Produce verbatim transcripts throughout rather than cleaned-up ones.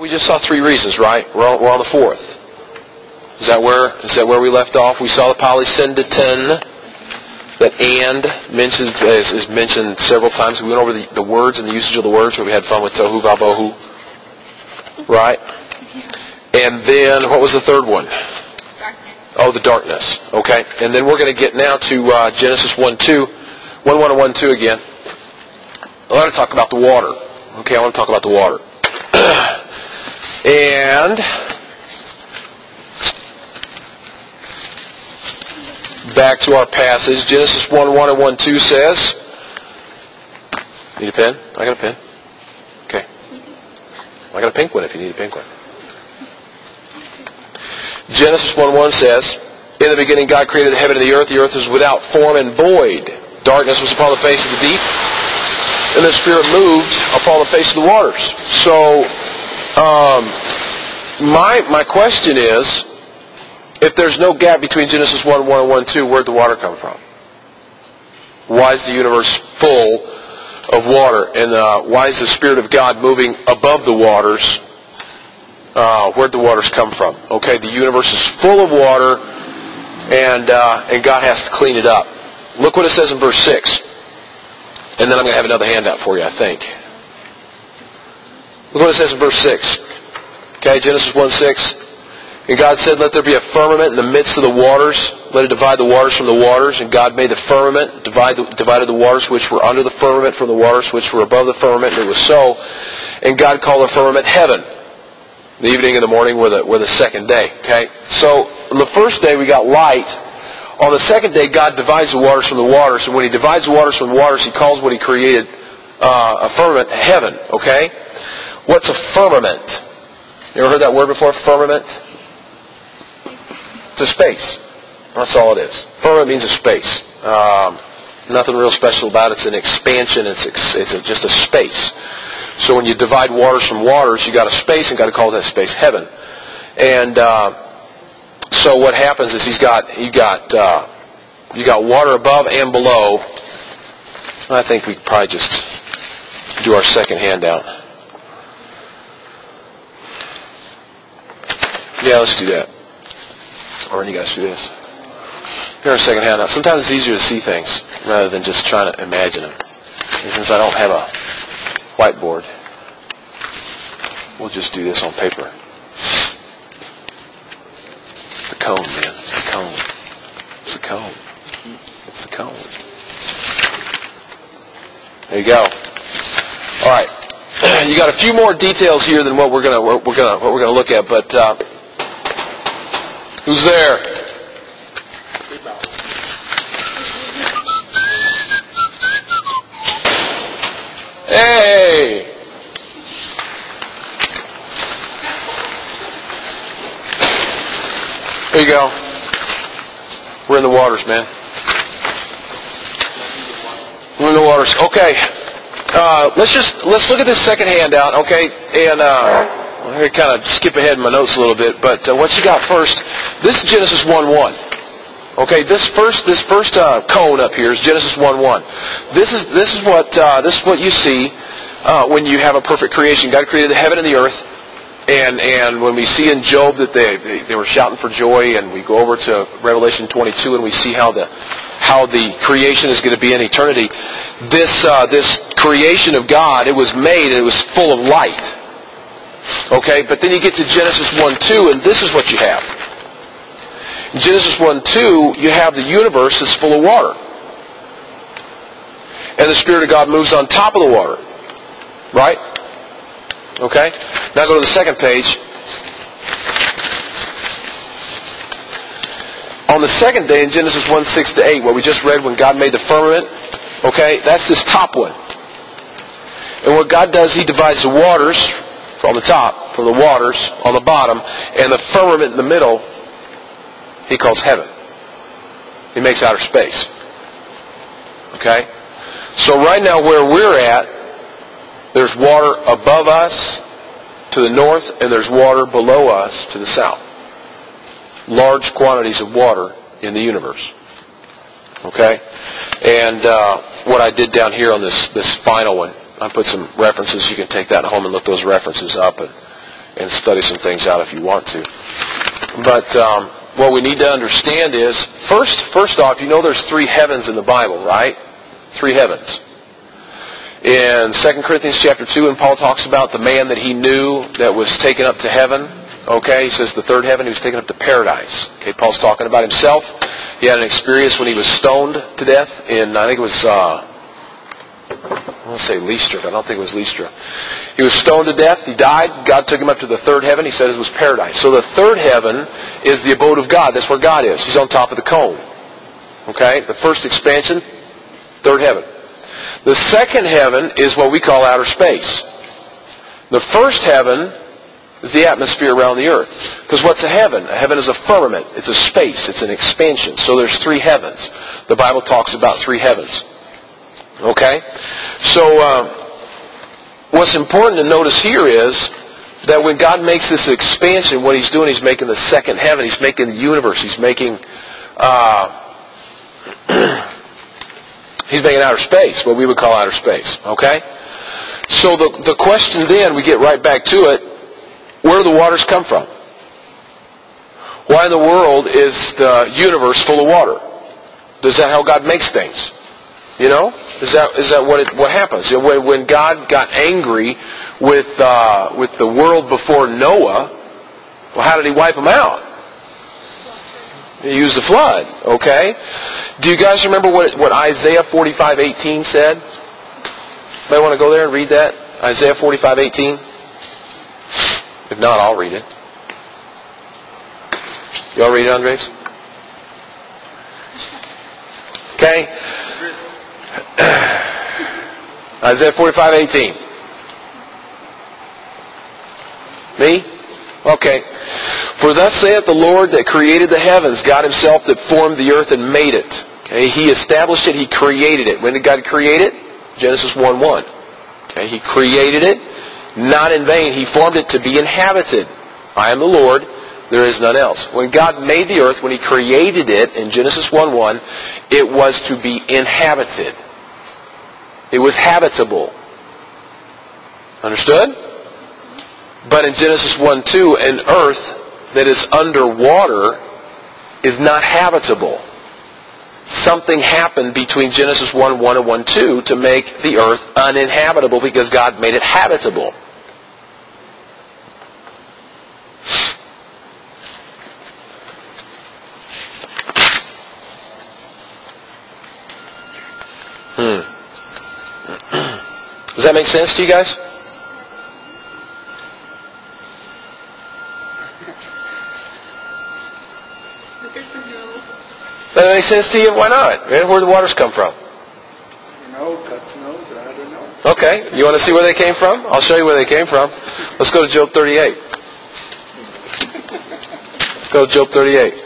just saw three reasons, right? We're on, we're on the fourth. Is that where is that where we left off? We saw the polysyndeton. That and mentions is, is mentioned several times. We went over the, the words and the usage of the words, where we had fun with tohu vabohu. Right? And then, what was the third one? Darkness. Oh, the darkness. Okay. And then we're going to get now to uh, Genesis one two. one one and one two again. I want to talk about the water. Okay, I want to talk about the water. And back to our passage. Genesis one one and one two says, need a pen? I got a pen. Okay. I got a pink one if you need a pink one. Genesis one one says, in the beginning God created the heaven and the earth. The earth was without form and void. Darkness was upon the face of the deep, and the Spirit moved upon the face of the waters. So, um, my my question is, if there's no gap between Genesis one one and one two, where'd the water come from? Why is the universe full of water? And uh, why is the Spirit of God moving above the waters? Uh, where'd the waters come from? Okay, the universe is full of water, and uh, and God has to clean it up. Look what it says in verse six. And then I'm going to have another handout for you, I think. Look what it says in verse six. Okay, Genesis one six. And God said, let there be a firmament in the midst of the waters. Let it divide the waters from the waters. And God made the firmament, divide the, divided the waters which were under the firmament from the waters which were above the firmament. And it was so. And God called the firmament heaven. The evening and the morning were the, were the second day. Okay? So, on the first day we got light. On the second day, God divides the waters from the waters. And when He divides the waters from the waters, He calls what He created uh, a firmament heaven. Okay? What's a firmament? You ever heard that word before? Firmament? It's a space. That's all it is. Firmament means a space. Um, nothing real special about it. It's an expansion. It's it's a, just a space. So when you divide waters from waters, you got a space, and God calls that space heaven. And uh, so what happens is he's got you got uh, you got water above and below. I think we could probably just do our second handout. Yeah, let's do that. Or you guys do this. Here's our second handout. Sometimes it's easier to see things rather than just trying to imagine them. And since I don't have a whiteboard, we'll just do this on paper. It's the cone, man. It's the cone. It's the cone. It's the cone. There you go. All right. You got a few more details here than what we're gonna we're gonna what we're gonna look at, but uh, who's there? Hey! There you go. We're in the waters, man. We're in the waters. Okay. Uh, let's just let's look at this second handout, okay? And uh, I'm going to kind of skip ahead in my notes a little bit, but uh, what you got first? This is Genesis one one. Okay, this first this first uh, cone up here is Genesis one one. This is this is what uh, this is what you see uh, when you have a perfect creation. God created the heaven and the earth, and and when we see in Job that they they, they were shouting for joy, and we go over to Revelation twenty-two and we see how the how the creation is going to be in eternity. This uh, this creation of God, it was made and it was full of light. Okay, but then you get to Genesis one two, and this is what you have. In Genesis one two, you have the universe that's full of water. And the Spirit of God moves on top of the water. Right? Okay? Now go to the second page. On the second day in Genesis one six to eight, what we just read when God made the firmament, okay, that's this top one. And what God does, He divides the waters from the top, from the waters on the bottom, and the firmament in the middle, He calls heaven. He makes outer space. Okay? So right now where we're at, there's water above us to the north, and there's water below us to the south. Large quantities of water in the universe. Okay? And uh, what I did down here on this, this final one, I put some references. You can take that home and look those references up. And, and study some things out if you want to. But um, what we need to understand is, first, first off, you know there's three heavens in the Bible, right? Three heavens. In Second Corinthians chapter two, when Paul talks about the man that he knew that was taken up to heaven, okay, he says the third heaven, he was taken up to paradise. Okay, Paul's talking about himself. He had an experience when he was stoned to death in, I think it was, uh, I want to say Lystra, but I don't think it was Lystra. He was stoned to death. He died. God took him up to the third heaven. He said it was paradise. So the third heaven is the abode of God. That's where God is. He's on top of the cone. Okay? The first expansion, third heaven. The second heaven is what we call outer space. The first heaven is the atmosphere around the earth. Because what's a heaven? A heaven is a firmament. It's a space. It's an expansion. So there's three heavens. The Bible talks about three heavens. Okay? So uh, what's important to notice here is that when God makes this expansion, what He's doing, He's making the second heaven. He's making the universe. He's making uh, He's making outer space, what we would call outer space. Okay? So the, the question then, we get right back to it, where do the waters come from? Why in the world is the universe full of water? Is that how God makes things? You know? Is that is that what it, what happens? You know, when, when God got angry with uh, with the world before Noah, well, how did He wipe them out? He used the flood. Okay? Do you guys remember what what Isaiah forty-five eighteen said? Might want to go there and read that? Isaiah forty-five eighteen. If not, I'll read it. Y'all read it, Andres? Okay. Isaiah forty-five eighteen. Me? Okay. For thus saith the Lord that created the heavens, God Himself that formed the earth and made it. Okay. He established it, He created it. When did God create it? Genesis one one. Okay. He created it, not in vain. He formed it to be inhabited. I am the Lord, there is none else. When God made the earth, when He created it, in Genesis one one, it was to be inhabited. It was habitable. Understood? But in Genesis one two, an earth that is underwater is not habitable. Something happened between Genesis one one and one two to make the earth uninhabitable because God made it habitable. Hmm. Does that make sense to you guys? Does that make sense to you? Why not? Where do the waters come from? You know, God's knows, I don't know. Okay. You want to see where they came from? I'll show you where they came from. Let's go to Job thirty-eight. Let's go to Job thirty-eight.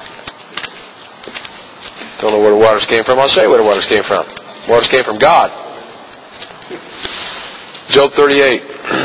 Don't know where the waters came from. I'll show you where the waters came from. The waters came from God. Job thirty-eight.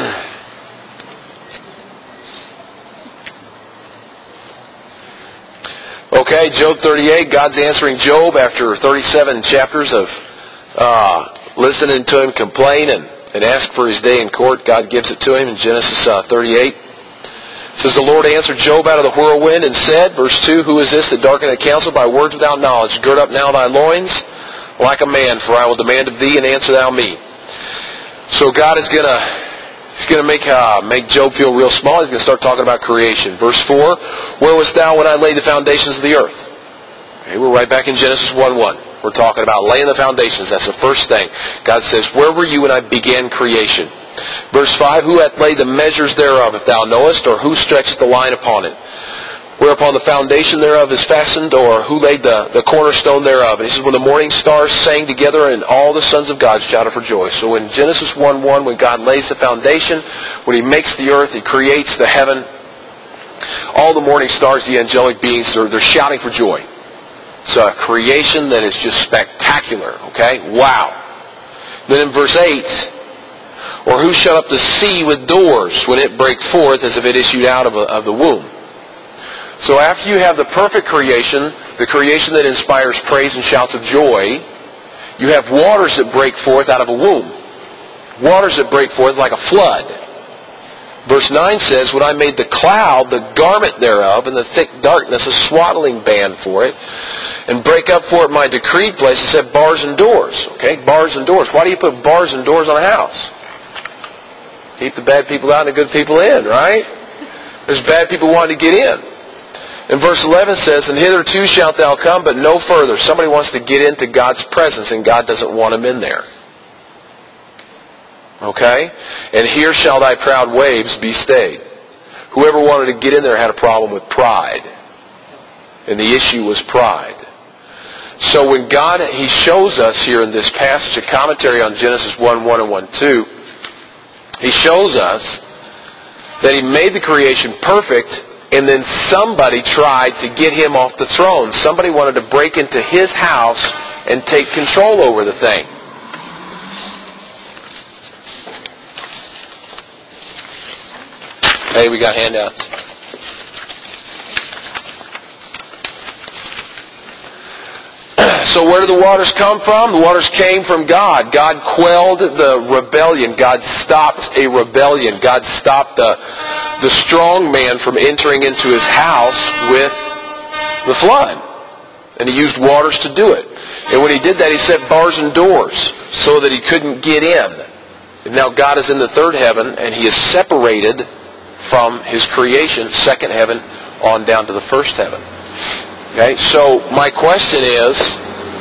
Okay, Job thirty-eight, God's answering Job after thirty-seven chapters of uh, listening to him complain and, and ask for his day in court. God gives it to him in Genesis uh, thirty-eight. It says, the Lord answered Job out of the whirlwind and said, verse two, who is this that darkeneth counsel by words without knowledge? Gird up now thy loins like a man, for I will demand of thee, and answer thou me. So God is going to He's going to make uh, make Job feel real small. He's going to start talking about creation. Verse four, where wast thou when I laid the foundations of the earth? Okay, we're right back in Genesis one one. We're talking about laying the foundations. That's the first thing. God says, where were you when I began creation? Verse five, who hath laid the measures thereof, if thou knowest, or who stretched the line upon it? Whereupon the foundation thereof is fastened, or who laid the, the cornerstone thereof? And he says, when the morning stars sang together, and all the sons of God shouted for joy. So in Genesis one one, when God lays the foundation, when He makes the earth, He creates the heaven, all the morning stars, the angelic beings, they're, they're shouting for joy. It's a creation that is just spectacular, okay? Wow. Then in verse eight, or who shut up the sea with doors when it brake forth as if it issued out of, a, of the womb? So after you have the perfect creation, the creation that inspires praise and shouts of joy, you have waters that break forth out of a womb. Waters that break forth like a flood. Verse nine says, when I made the cloud the garment thereof, and the thick darkness a swaddling band for it, and break up for it my decreed place, it said bars and doors. Okay, bars and doors. Why do you put bars and doors on a house? Keep the bad people out and the good people in, right? There's bad people wanting to get in. And verse eleven says, and hitherto shalt thou come, but no further. Somebody wants to get into God's presence, and God doesn't want them in there. Okay? And here shall thy proud waves be stayed. Whoever wanted to get in there had a problem with pride. And the issue was pride. So when God, He shows us here in this passage, a commentary on Genesis one one and one two, He shows us that He made the creation perfect, and then somebody tried to get Him off the throne. Somebody wanted to break into His house and take control over the thing. Hey, we got handouts. So where do the waters come from? The waters came from God. God quelled the rebellion. God stopped a rebellion. God stopped the, the strong man from entering into his house with the flood. And He used waters to do it. And when He did that, He set bars and doors so that he couldn't get in. And now God is in the third heaven, and He is separated from His creation, second heaven, on down to the first heaven. Okay, so my question is,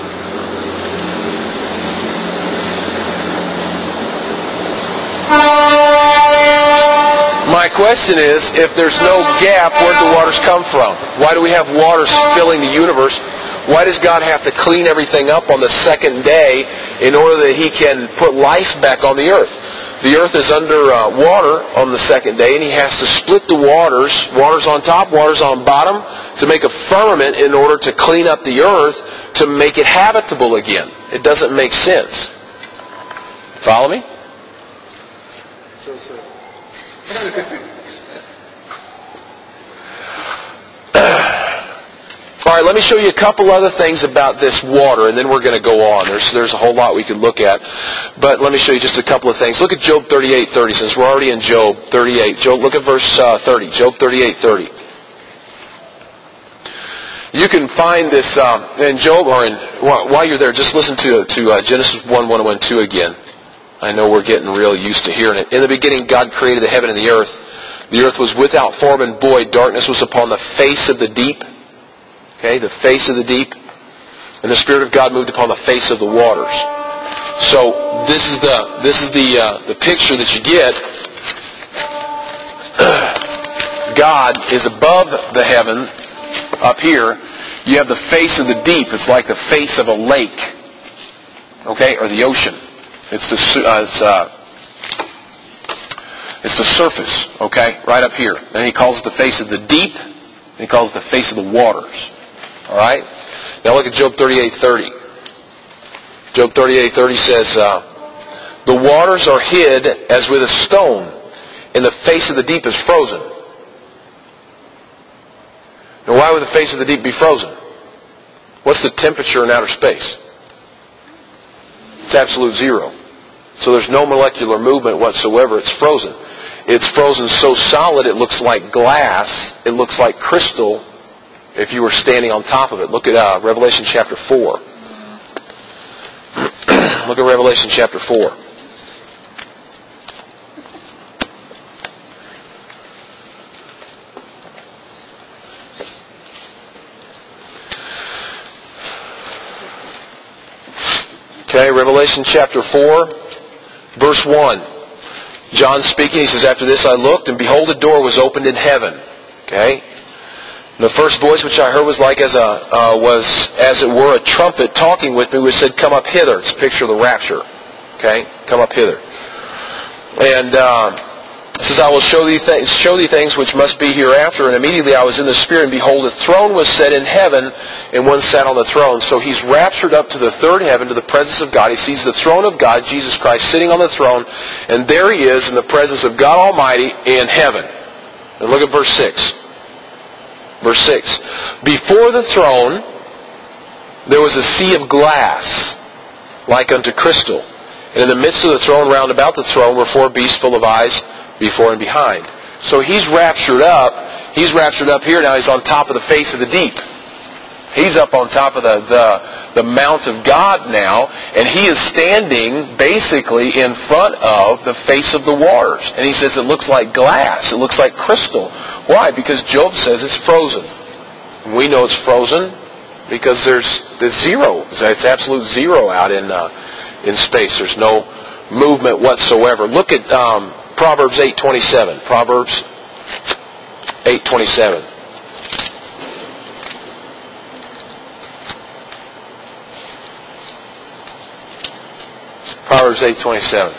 my question is, if there's no gap, where do the waters come from? Why do we have waters filling the universe? Why does God have to clean everything up on the second day in order that He can put life back on the earth? The earth is under uh, water on the second day, and He has to split the waters, waters on top, waters on bottom, to make a firmament in order to clean up the earth, to make it habitable again. It doesn't make sense. Follow me? So, so. All right, let me show you a couple other things about this water, and then we're going to go on. There's there's a whole lot we could look at, but let me show you just a couple of things. Look at Job thirty-eight thirty, since we're already in Job thirty-eight. Job, look at verse uh, thirty. Job thirty-eight thirty. You can find this um, in Job, or in, while you're there, just listen to to uh, Genesis one one and one two again. I know we're getting real used to hearing it. In the beginning, God created the heaven and the earth. The earth was without form and void. Darkness was upon the face of the deep. Okay, the face of the deep. And the Spirit of God moved upon the face of the waters. So this is the this is the uh, the picture that you get. God is above the heaven up here. You have the face of the deep. It's like the face of a lake. Okay, or the ocean. It's the uh, it's, uh, it's the surface. Okay, right up here. And He calls it the face of the deep. And He calls it the face of the waters. All right? Now look at Job thirty-eight thirty. Job thirty-eight thirty says, uh, the waters are hid as with a stone, and the face of the deep is frozen. Now why would the face of the deep be frozen? What's the temperature in outer space? It's absolute zero. So there's no molecular movement whatsoever. It's frozen. It's frozen so solid it looks like glass. It looks like crystal if you were standing on top of it. Look at uh, Revelation chapter four. Look at Revelation chapter four. Okay, Revelation chapter four, verse one. John speaking, he says, after this I looked, and behold, a door was opened in heaven. Okay? And the first voice which I heard was like as a uh, was as it were a trumpet talking with me, which said, come up hither. It's a picture of the rapture. Okay? Come up hither. And uh, it says, I will show thee, th- show thee things which must be hereafter. And immediately I was in the Spirit, and behold, a throne was set in heaven, and one sat on the throne. So he's raptured up to the third heaven, to the presence of God. He sees the throne of God, Jesus Christ, sitting on the throne, and there he is in the presence of God Almighty in heaven. And look at verse six. Verse six. Before the throne there was a sea of glass, like unto crystal. And in the midst of the throne, round about the throne, were four beasts full of eyes, before and behind. So he's raptured up. He's raptured up here now. He's on top of the face of the deep. He's up on top of the, the, the mount of God now, and he is standing basically in front of the face of the waters. And he says it looks like glass. It looks like crystal. Why? Because Job says it's frozen. And we know it's frozen because there's, there's zero. It's absolute zero out in uh, in space. There's no movement whatsoever. Look at um, Proverbs eight twenty-seven. Proverbs eight twenty-seven. Proverbs eight twenty-seven.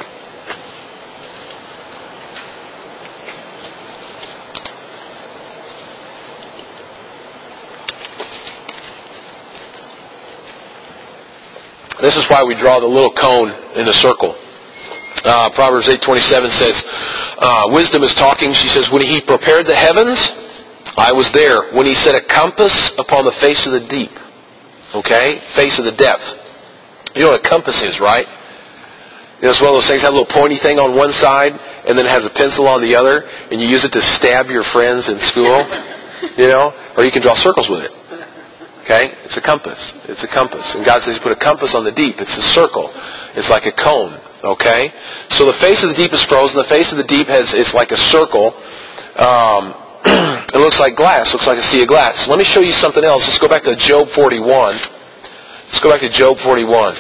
This is why we draw the little cone in the circle. Uh, Proverbs eight twenty-seven says, uh, wisdom is talking. She says, when he prepared the heavens, I was there. When he set a compass upon the face of the deep. Okay? Face of the depth. You know what a compass is, right? You know, it's one of those things, have a little pointy thing on one side, and then it has a pencil on the other, and you use it to stab your friends in school, you know? Or you can draw circles with it. Okay? It's a compass. It's a compass. And God says He put a compass on the deep. It's a circle. It's like a cone. Okay? So the face of the deep is frozen. The face of the deep has is like a circle. Um, it looks like glass. Looks like a sea of glass. Let me show you something else. Let's go back to Job forty-one. Let's go back to Job forty-one.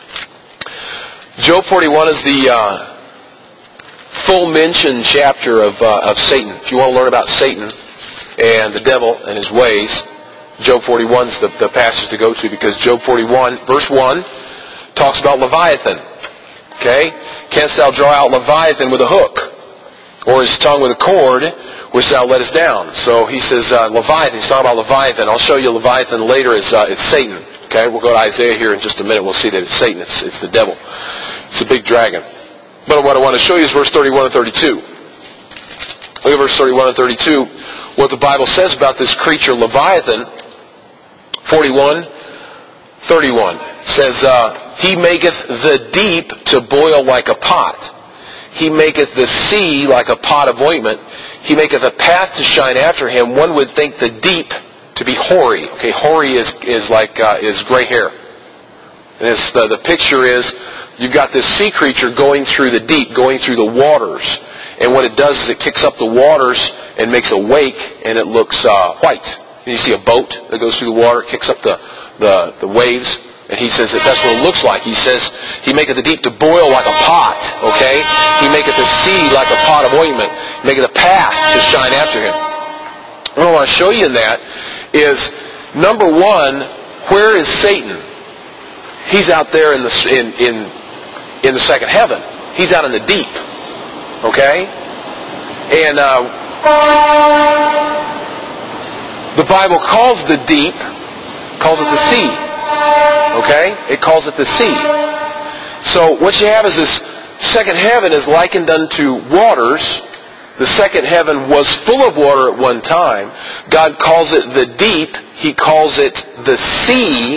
Job forty-one is the uh, full mention chapter of uh, of Satan. If you want to learn about Satan and the devil and his ways, Job forty-one is the, the passage to go to, because Job forty-one, verse one, talks about Leviathan. Okay? Canst thou draw out Leviathan with a hook, or his tongue with a cord, which thou lettest down? So he says uh, Leviathan. He's talking about Leviathan. I'll show you Leviathan later. It's, uh, it's Satan. Okay? We'll go to Isaiah here in just a minute. We'll see that it's Satan. It's, it's the devil. It's a big dragon. But what I want to show you is verse thirty-one and thirty-two. Look at verse thirty-one and thirty-two. What the Bible says about this creature, Leviathan. forty-one, thirty-one says, uh, He maketh the deep to boil like a pot. He maketh the sea like a pot of ointment. He maketh a path to shine after him. One would think the deep to be hoary. Okay, hoary is is like uh, is gray hair. And it's the, the picture is you've got this sea creature going through the deep, going through the waters. And what it does is it kicks up the waters and makes a wake, and it looks uh, white. And you see a boat that goes through the water, kicks up the, the, the waves, and he says that that's what it looks like. He says, He maketh the deep to boil like a pot, okay? He maketh the sea like a pot of ointment. He maketh a path to shine after him. What I want to show you in that is, number one, where is Satan? He's out there in the, in, in, in the second heaven. He's out in the deep, okay? And uh, the Bible calls the deep, calls it the sea. Okay? It calls it the sea. So what you have is this second heaven is likened unto waters. The second heaven was full of water at one time. God calls it the deep. He calls it the sea.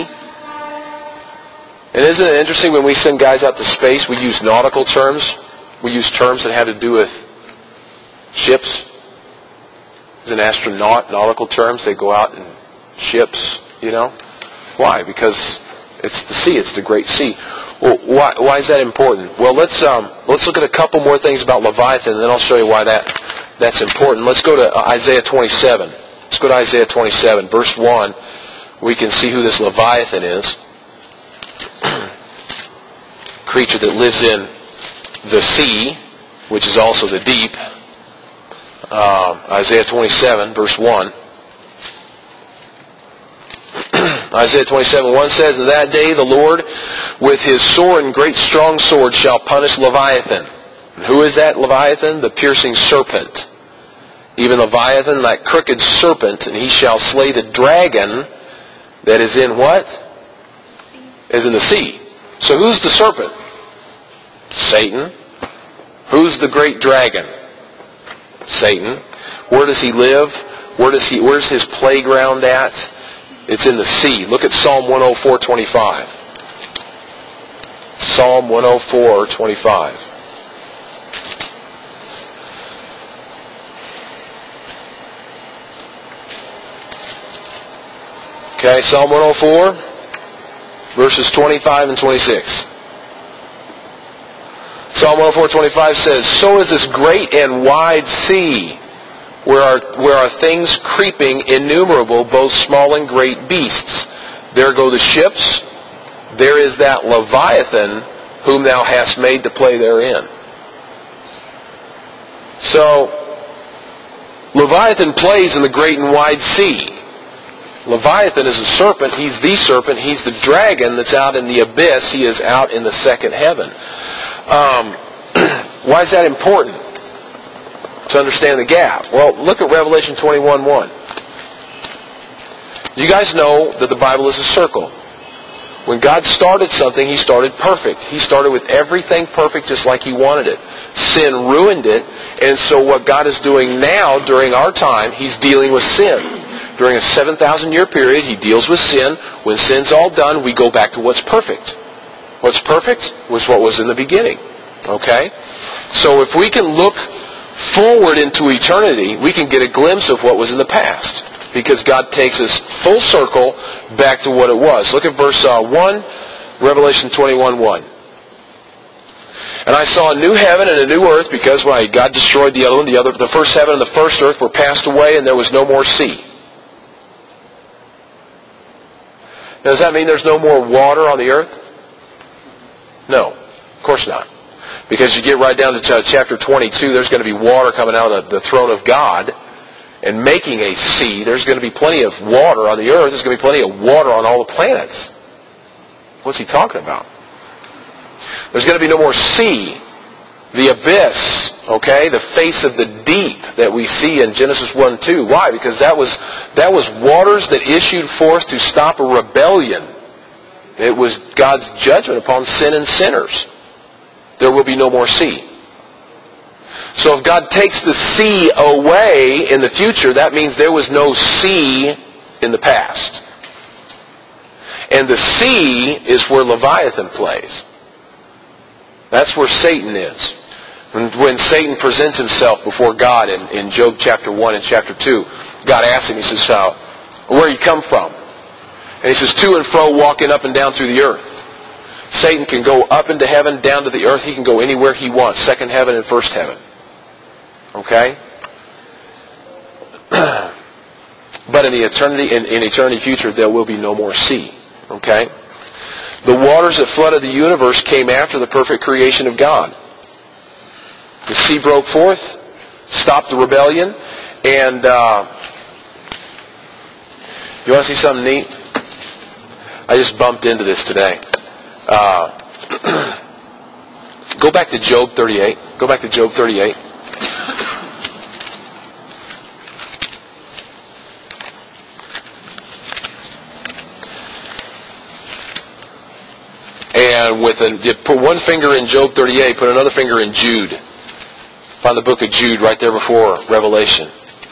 And isn't it interesting when we send guys out to space, we use nautical terms? We use terms that have to do with ships. As an astronaut, nautical terms, they go out in ships, you know. Why? Because it's the sea. It's the great sea. Well, why, why is that important? Well, let's um, let's look at a couple more things about Leviathan, and then I'll show you why that that's important. Let's go to Isaiah twenty-seven. Let's go to Isaiah twenty-seven, verse one. We can see who this Leviathan is. Creature that lives in the sea, which is also the deep. Uh, Isaiah twenty-seven, verse one. Isaiah twenty-seven, one says, In that day the Lord with his sword and great strong sword shall punish Leviathan. And who is that Leviathan? The piercing serpent. Even Leviathan, that crooked serpent, and he shall slay the dragon that is in what? Is in the sea. So who's the serpent? Satan. Who's the great dragon? Satan. Where does he live? Where does he? Where's his playground at? It's in the sea. Look at Psalm one oh four, twenty-five. Psalm one oh four, twenty-five. Okay, Psalm one oh four, verses twenty-five and twenty-six. Psalm one oh four, twenty-five says, "So is this great and wide sea, where are, where are things creeping innumerable, both small and great beasts. There go the ships, there is that Leviathan, whom thou hast made to play therein." So, Leviathan plays in the great and wide sea. Leviathan is a serpent. He's the serpent. He's the dragon that's out in the abyss. He is out in the second heaven. Um, why is that important? To understand the gap. Well, look at Revelation twenty-one one. You guys know that the Bible is a circle. When God started something, He started perfect. He started with everything perfect just like He wanted it. Sin ruined it, and so what God is doing now during our time, He's dealing with sin. During a seven thousand year period, He deals with sin. When sin's all done, we go back to what's perfect. What's perfect was what was in the beginning. Okay? So if we can look forward into eternity, we can get a glimpse of what was in the past. Because God takes us full circle back to what it was. Look at verse uh, one, Revelation twenty-one one. "And I saw a new heaven and a new earth, because when God destroyed the other one, the other, the first heaven and the first earth were passed away, and there was no more sea." Now, does that mean there's no more water on the earth? No, of course not. Because you get right down to chapter twenty-two, there's going to be water coming out of the throne of God and making a sea. There's going to be plenty of water on the earth. There's going to be plenty of water on all the planets. What's he talking about? There's going to be no more sea. The abyss, okay, the face of the deep that we see in Genesis one two. Why? Because that was that was waters that issued forth to stop a rebellion. It was God's judgment upon sin and sinners. There will be no more sea. So if God takes the sea away in the future, that means there was no sea in the past. And the sea is where Leviathan plays. That's where Satan is. When, when Satan presents himself before God in, in Job chapter one and chapter two, God asks him, he says, uh, "Where you come from?" And he says, "To and fro, walking up and down through the earth." Satan can go up into heaven, down to the earth. He can go anywhere he wants, second heaven and first heaven. Okay? But in the eternity, in, in eternity future, there will be no more sea. Okay? The waters that flooded the universe came after the perfect creation of God. The sea broke forth, stopped the rebellion, and uh, you want to see something neat? I just bumped into this today. Uh, go back to Job thirty-eight. Go back to Job thirty-eight. And with an, you put one finger in Job thirty-eight, put another finger in Jude. Find the book of Jude right there before Revelation.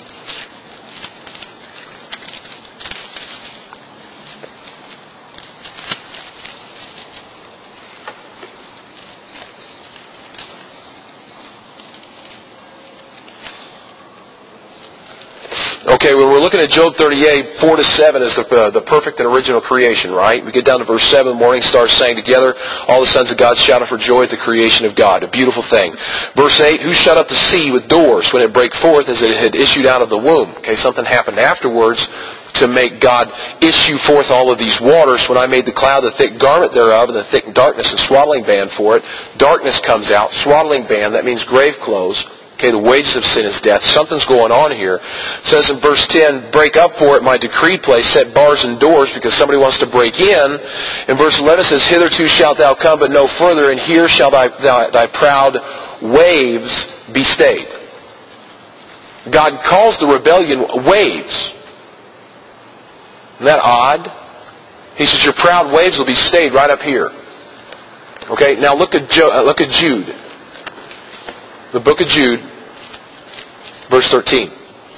Okay, when we're looking at Job thirty-eight, four to seven is the, uh, the perfect and original creation, right? We get down to verse seven, morning stars sang together, all the sons of God shouted for joy at the creation of God. A beautiful thing. Verse eight, who shut up the sea with doors when it brake forth as it had issued out of the womb? Okay, something happened afterwards to make God issue forth all of these waters. When I made the cloud the thick garment thereof, and the thick darkness and swaddling band for it, darkness comes out, swaddling band, that means grave clothes. Okay, the wages of sin is death. Something's going on here. It says in verse ten, break up for it my decreed place, set bars and doors, because somebody wants to break in. In verse eleven it says, hitherto shalt thou come, but no further, and here shall thy, thy, thy proud waves be stayed. God calls the rebellion waves. Isn't that odd? He says, your proud waves will be stayed right up here. Okay, now look at, jo- uh, look at Jude. The book of Jude, verse thirteen.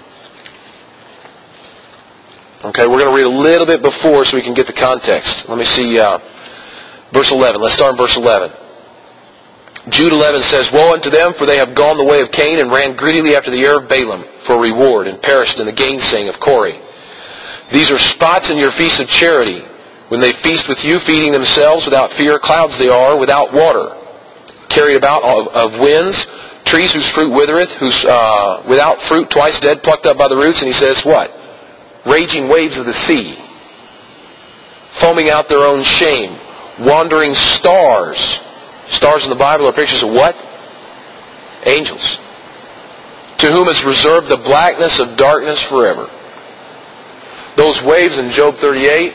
Okay, we're going to read a little bit before so we can get the context. Let me see, uh, verse eleven. Let's start in verse eleven. Jude eleven says, woe unto them, for they have gone the way of Cain, and ran greedily after the heir of Balaam for reward, and perished in the gainsaying of Corey. These are spots in your feast of charity. When they feast with you, feeding themselves without fear, clouds they are, without water, carried about of, of winds, trees whose fruit withereth, whose uh, without fruit, twice dead, plucked up by the roots. And he says, what? Raging waves of the sea, foaming out their own shame, wandering stars. Stars in the Bible are pictures of what? Angels. To whom is reserved the blackness of darkness forever. Those waves in Job thirty-eight,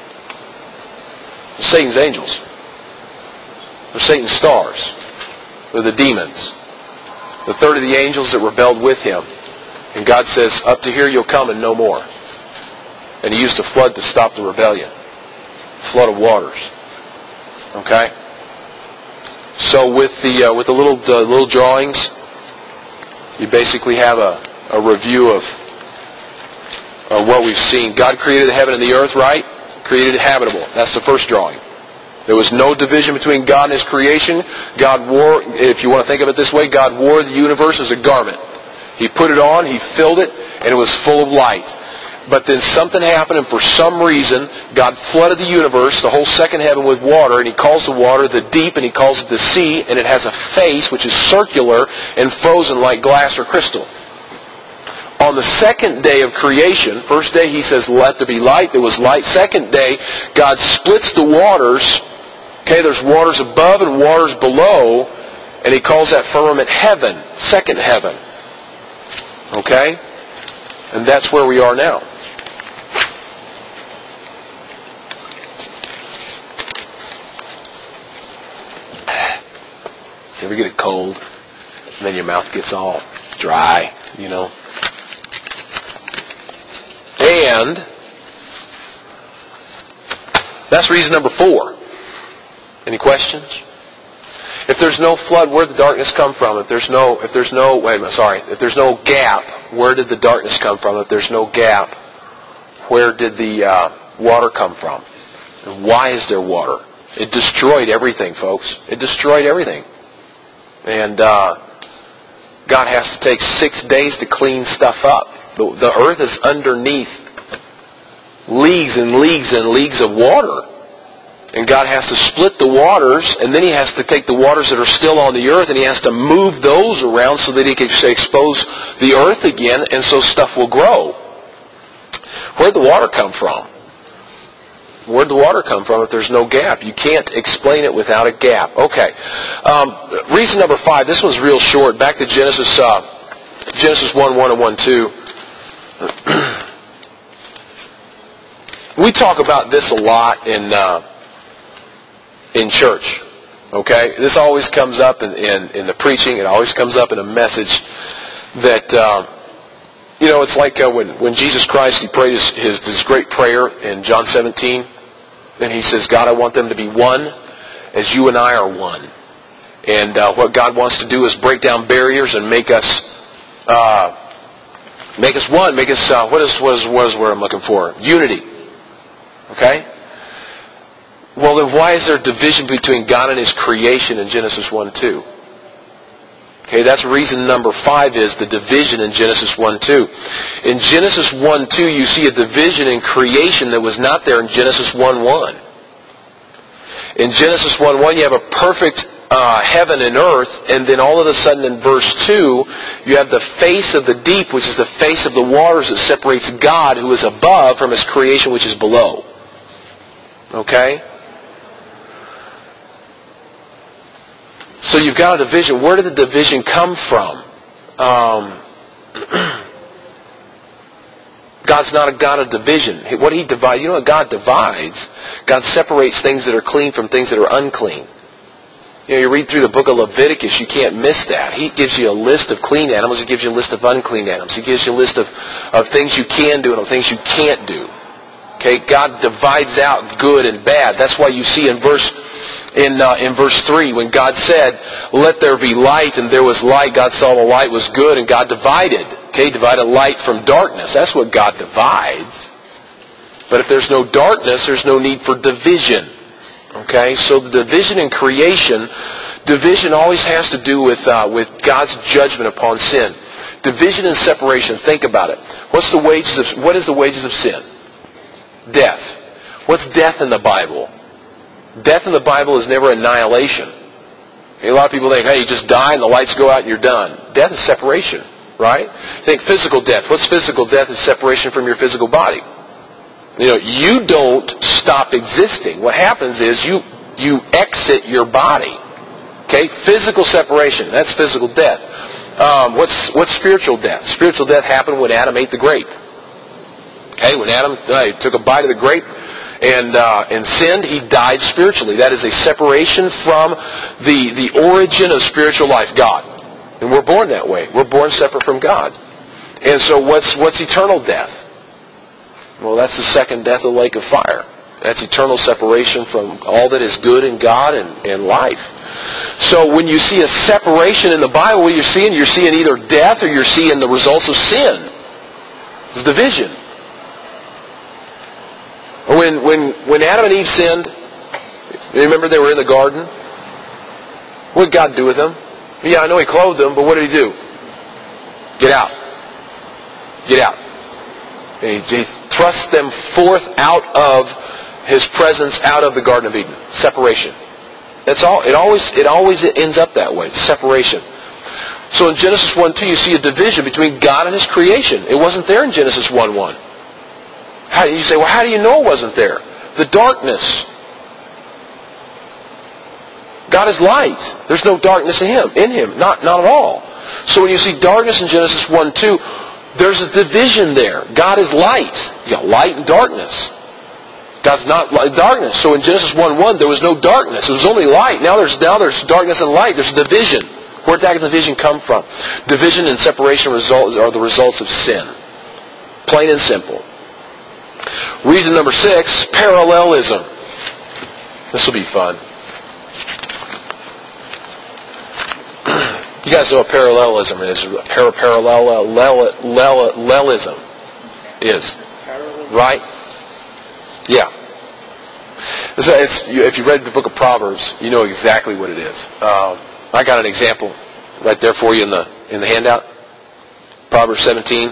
Satan's angels. They're Satan's stars. They're the demons. The third of the angels that rebelled with him. And God says, up to here you'll come and no more. And he used a flood to stop the rebellion. Flood of waters. Okay? So with the uh, with the little the little drawings, you basically have a, a review of, of what we've seen. God created the heaven and the earth, right? Created it habitable. That's the first drawing. There was no division between God and his creation. God wore, if you want to think of it this way, God wore the universe as a garment. He put it on, he filled it, and it was full of light. But then something happened, and for some reason, God flooded the universe, the whole second heaven, with water, and he calls the water the deep, and he calls it the sea, and it has a face which is circular and frozen like glass or crystal. On the second day of creation, first day he says, let there be light. There was light. Second day, God splits the waters. Okay, there's waters above and waters below, and he calls that firmament heaven, second heaven. Okay? And that's where we are now. You ever get it cold, and then your mouth gets all dry, you know? And that's reason number four. Any questions? If there's no flood, where did the darkness come from? If there's no, if there's no, wait a minute, sorry. If there's no gap, where did the darkness come from? If there's no gap, where did the uh, water come from? And why is there water? It destroyed everything, folks. It destroyed everything. And uh, God has to take six days to clean stuff up. The, the earth is underneath leagues and leagues and leagues of water. And God has to split the waters, and then he has to take the waters that are still on the earth, and he has to move those around so that he can expose the earth again, and so stuff will grow. Where'd the water come from? Where'd the water come from if there's no gap? You can't explain it without a gap. Okay. Um, reason number five, this one's real short. Back to Genesis uh, Genesis one one and one two. We talk about this a lot in uh, in church. Okay? This always comes up in, in, in the preaching. It always comes up in a message that, uh, you know, it's like uh, when, when Jesus Christ, he prayed his, his, his great prayer in John seventeen. And he says, God, I want them to be one as you and I are one. And uh, what God wants to do is break down barriers and make us uh, make us one. Make us, uh, what is, what is, what is where I'm looking for? Unity. Okay? Well, then why is there division between God and his creation in Genesis one two? Okay, that's reason number five is the division in Genesis one two. In Genesis one two, you see a division in creation that was not there in Genesis one one. In Genesis one one, you have a perfect uh, heaven and earth, and then all of a sudden in verse two, you have the face of the deep, which is the face of the waters that separates God, who is above, from his creation, which is below. Okay? So you've got a division. Where did the division come from? Um, God's not a God of division. What he divides, you know what God divides? God separates things that are clean from things that are unclean. You know, you read through the book of Leviticus, you can't miss that. He gives you a list of clean animals. He gives you a list of unclean animals. He gives you a list of, of things you can do and of things you can't do. Okay, God divides out good and bad. That's why you see in verse In, uh, in verse three, when God said, let there be light, and there was light, God saw the light was good, and God divided. Okay, divided light from darkness. That's what God divides. But if there's no darkness, there's no need for division. Okay, so the division in creation, division always has to do with, uh, with God's judgment upon sin. Division and separation, think about it. What's the wages of, what is the wages of sin? death. What's death in the Bible? Death in the Bible is never annihilation. A lot of people think, hey, you just die and the lights go out and you're done. Death is separation, right? Think physical death. What's physical death? Is separation from your physical body. You know, you don't stop existing. What happens is you you exit your body. Okay? Physical separation. That's physical death. Um, what's what's spiritual death? Spiritual death happened when Adam ate the grape. Okay? When Adam uh, took a bite of the grape and uh, and sinned, he died spiritually. That is a separation from the the origin of spiritual life, God. And we're born that way. We're born separate from God. And so what's what's eternal death? Well, that's the second death of the lake of fire. That's eternal separation from all that is good in God and, and life. So when you see a separation in the Bible, what you're seeing, you're seeing either death or you're seeing the results of sin. It's division. When when when Adam and Eve sinned, remember they were in the garden? What did God do with them? Yeah, I know He clothed them, but what did He do? Get out. Get out. And He thrust them forth out of His presence, out of the Garden of Eden. Separation. That's all. It always it always ends up that way. Separation. So in Genesis one two, you see a division between God and His creation. It wasn't there in Genesis one one. How, you say, well, how do you know it wasn't there? The darkness. God is light. There's no darkness in Him. In Him, not not at all. So when you see darkness in Genesis one two, there's a division there. God is light. You got light and darkness. God's not light, darkness. So in Genesis one one, there was no darkness. It was only light. Now there's now there's darkness and light. There's a division. Where did that division come from? Division and separation results are the results of sin. Plain and simple. Reason number six, parallelism. This will be fun. You guys know what parallelism is. Para- Parallelism is. Right? Yeah. It's, it's, if you read the book of Proverbs, you know exactly what it is. Um, I got an example right there for you in the in the handout. Proverbs seventeen.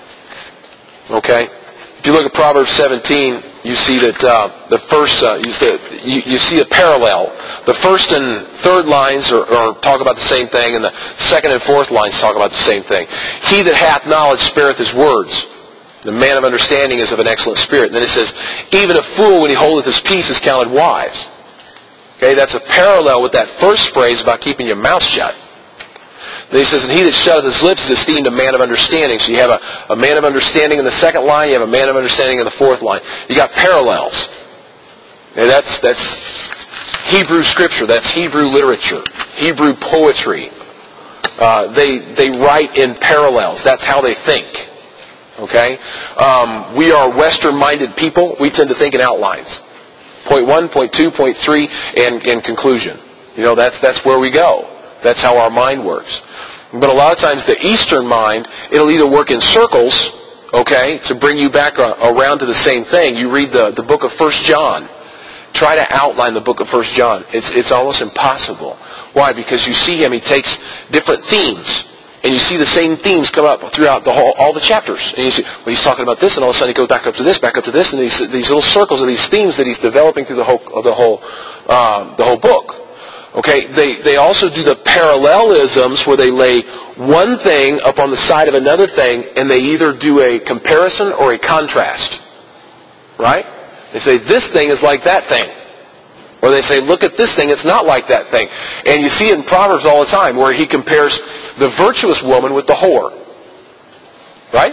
Okay? If you look at Proverbs seventeen, you see that uh, the first, uh, you, see, you, you see a parallel. The first and third lines are, are talk about the same thing, and the second and fourth lines talk about the same thing. He that hath knowledge spareth his words. The man of understanding is of an excellent spirit. And then it says, even a fool when he holdeth his peace is counted wise. Okay, that's a parallel with that first phrase about keeping your mouth shut. Then he says, and he that shutteth his lips is esteemed a man of understanding. So you have a, a man of understanding in the second line, you have a man of understanding in the fourth line. You got parallels. And that's that's Hebrew scripture, that's Hebrew literature, Hebrew poetry. Uh, they they write in parallels. That's how they think. Okay? Um, we are Western-minded people. We tend to think in outlines. Point one, point two, point three, and, and conclusion. You know, that's that's where we go. That's how our mind works. But a lot of times the Eastern mind, it'll either work in circles, okay, to bring you back around to the same thing. You read the, the book of First John. Try to outline the book of First John. It's it's almost impossible. Why? Because you see him, he takes different themes, and you see the same themes come up throughout the whole, all the chapters. And you see, well, he's talking about this, and all of a sudden he goes back up to this, back up to this, and these these little circles of these themes that he's developing through the whole of the whole um, the whole book. Okay, they, they also do the parallelisms where they lay one thing up on the side of another thing, and they either do a comparison or a contrast. Right? They say, this thing is like that thing. Or they say, look at this thing, it's not like that thing. And you see it in Proverbs all the time, where he compares the virtuous woman with the whore. Right?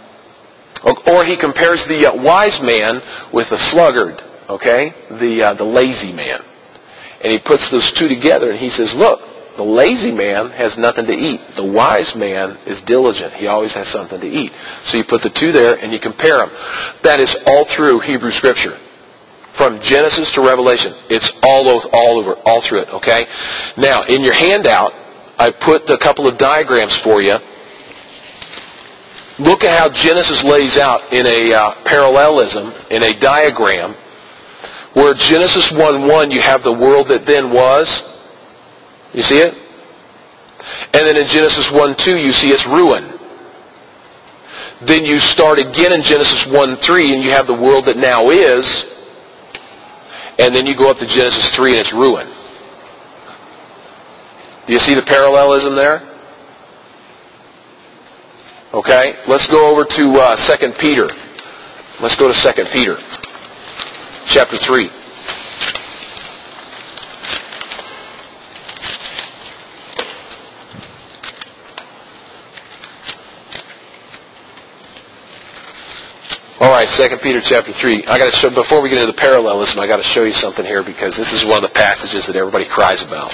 Or he compares the uh, wise man with the sluggard. Okay? The, uh, the lazy man. And he puts those two together and he says, look, the lazy man has nothing to eat. The wise man is diligent. He always has something to eat. So you put the two there and you compare them. That is all through Hebrew Scripture. From Genesis to Revelation. It's all over, all over, all through it, okay? Now, in your handout, I put a couple of diagrams for you. Look at how Genesis lays out in a uh, parallelism, in a diagram, where Genesis one one, you have the world that then was. You see it? And then in Genesis one two, you see its ruin. Then you start again in Genesis one three, and you have the world that now is. And then you go up to Genesis three, and it's ruin. Do you see the parallelism there? Okay, let's go over to uh, Second Peter. Let's go to Second Peter, chapter three. All right, Second Peter chapter three. I got to show, before we get into the parallelism, I got to show you something here because this is one of the passages that everybody cries about.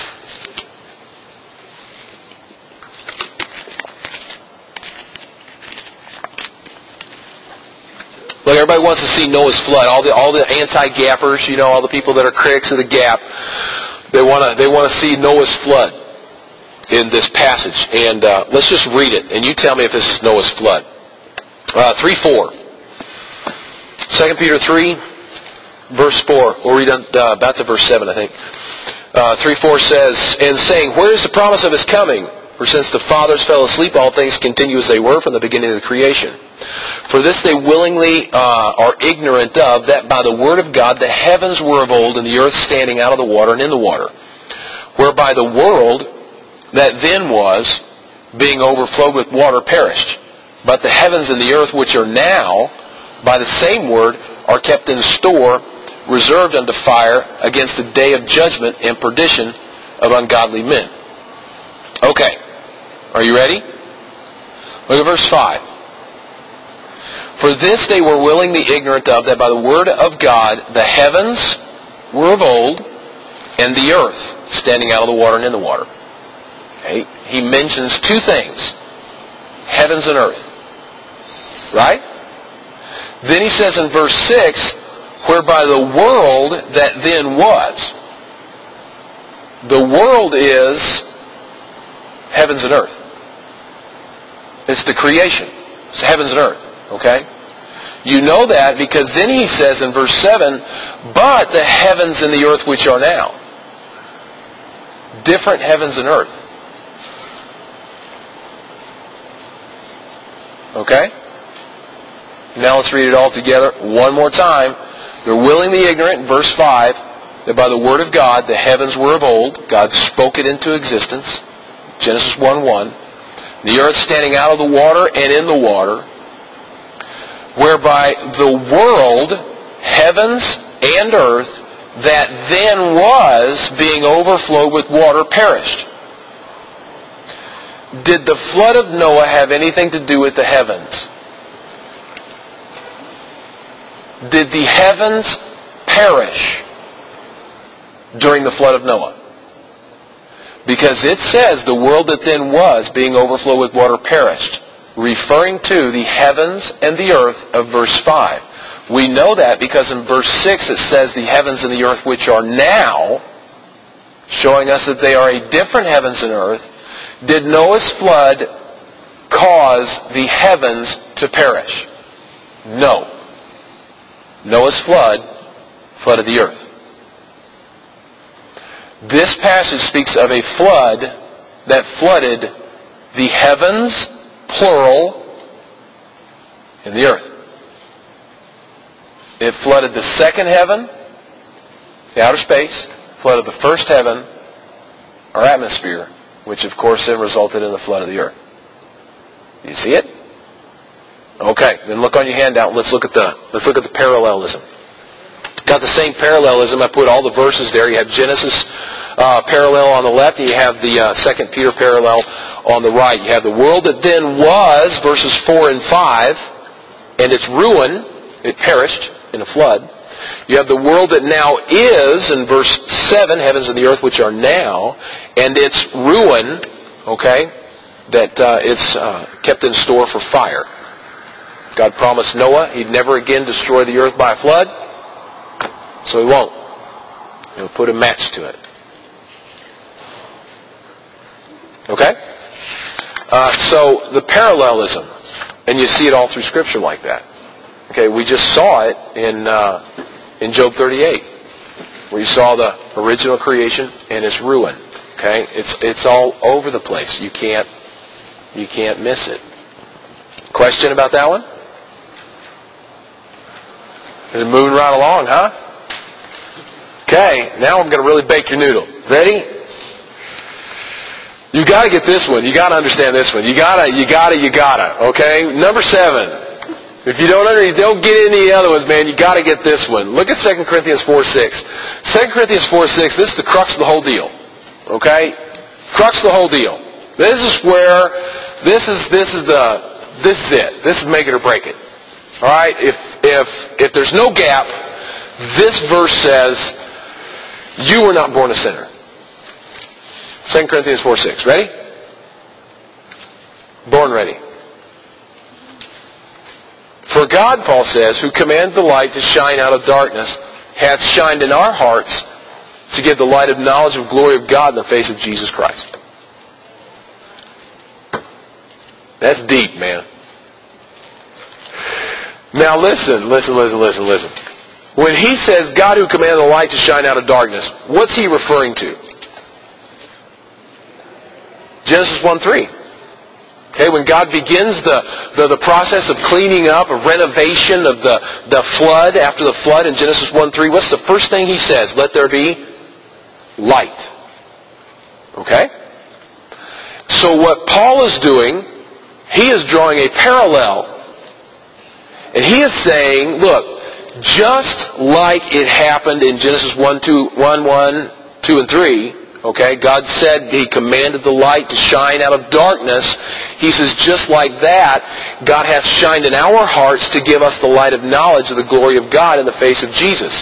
Look, everybody wants to see Noah's flood. All the all the anti-gappers, you know, all the people that are critics of the gap, they want to they want to see Noah's flood in this passage. And uh, let's just read it, and you tell me if this is Noah's flood. Uh, three four. Second Peter three, verse four. We'll read uh, about to verse seven, I think. Uh, three four says, and saying, where is the promise of his coming? For since the fathers fell asleep, all things continue as they were from the beginning of the creation. For this they willingly uh, are ignorant of, that by the word of God the heavens were of old, and the earth standing out of the water and in the water. Whereby the world that then was, being overflowed with water, perished. But the heavens and the earth which are now, by the same word, are kept in store, reserved unto fire against the day of judgment and perdition of ungodly men. Okay, are you ready? Look at verse five. For this they were willingly ignorant of, that by the word of God the heavens were of old, and the earth standing out of the water and in the water. Okay, he mentions two things, heavens and earth. Right? Then he says in verse six, whereby the world that then was. The world is heavens and earth. It's the creation. It's heavens and earth. Okay? You know that because then he says in verse seven, but the heavens and the earth which are now. Different heavens and earth. Okay? Now let's read it all together one more time. They're willingly ignorant, in verse five, that by the word of God the heavens were of old. God spoke it into existence. Genesis one one. The earth standing out of the water and in the water. Whereby the world, heavens and earth, that then was, being overflowed with water, perished. Did the flood of Noah have anything to do with the heavens? Did the heavens perish during the flood of Noah? Because it says the world that then was, being overflowed with water, perished, referring to the heavens and the earth of verse five. We know that because in verse six it says the heavens and the earth which are now, showing us that they are a different heavens and earth. Did Noah's flood cause the heavens to perish? No. Noah's flood flooded the earth. This passage speaks of a flood that flooded the heavens, plural, and the earth. It flooded the second heaven, the outer space, flooded the first heaven, our atmosphere, which of course then resulted in the flood of the earth. Do you see it? Okay, then look on your handout. Let's look at the let's look at the parallelism. Got the same parallelism. I put all the verses there. You have Genesis uh, parallel on the left, and you have the uh, Second Peter parallel on the right. You have the world that then was, verses four and five, and its ruin, it perished in a flood. You have the world that now is, in verse seven, heavens and the earth which are now, and its ruin, okay, that uh, it's uh, kept in store for fire. God promised Noah he'd never again destroy the earth by a flood, so he won't. He'll put a match to it. Okay? Uh, so the parallelism, and you see it all through Scripture like that. Okay, we just saw it in uh, in Job thirty-eight, where you saw the original creation and its ruin. Okay, it's it's all over the place. You can't you can't miss it. Question about that one? Is it moving right along, huh? Okay, now I'm going to really bake your noodle. Ready? You got to get this one. You got to understand this one. You got to, you got to, you got to. Okay? Number seven. If you don't under, you don't get any of the other ones, man, you got to get this one. Look at Second Corinthians four six. Second Corinthians four six, this is the crux of the whole deal. Okay? Crux of the whole deal. This is where, this is, this is the, this is it. This is make it or break it. All right? If, if, if there's no gap, this verse says, you were not born a sinner. Second Corinthians four six. Ready? Born ready. For God, Paul says, who commanded the light to shine out of darkness, hath shined in our hearts to give the light of knowledge of glory of God in the face of Jesus Christ. That's deep, man. Now listen, listen, listen, listen, listen. When he says God who commanded the light to shine out of darkness, what's he referring to? Genesis one three. Okay, when God begins the, the, the process of cleaning up, of renovation of the, the flood, after the flood in Genesis one three, what's the first thing he says? Let there be light. Okay? So what Paul is doing, he is drawing a parallel, and he is saying, look, just like it happened in Genesis one, two, one, one, two, and three, okay, God said he commanded the light to shine out of darkness. He says, just like that, God hath shined in our hearts to give us the light of knowledge of the glory of God in the face of Jesus.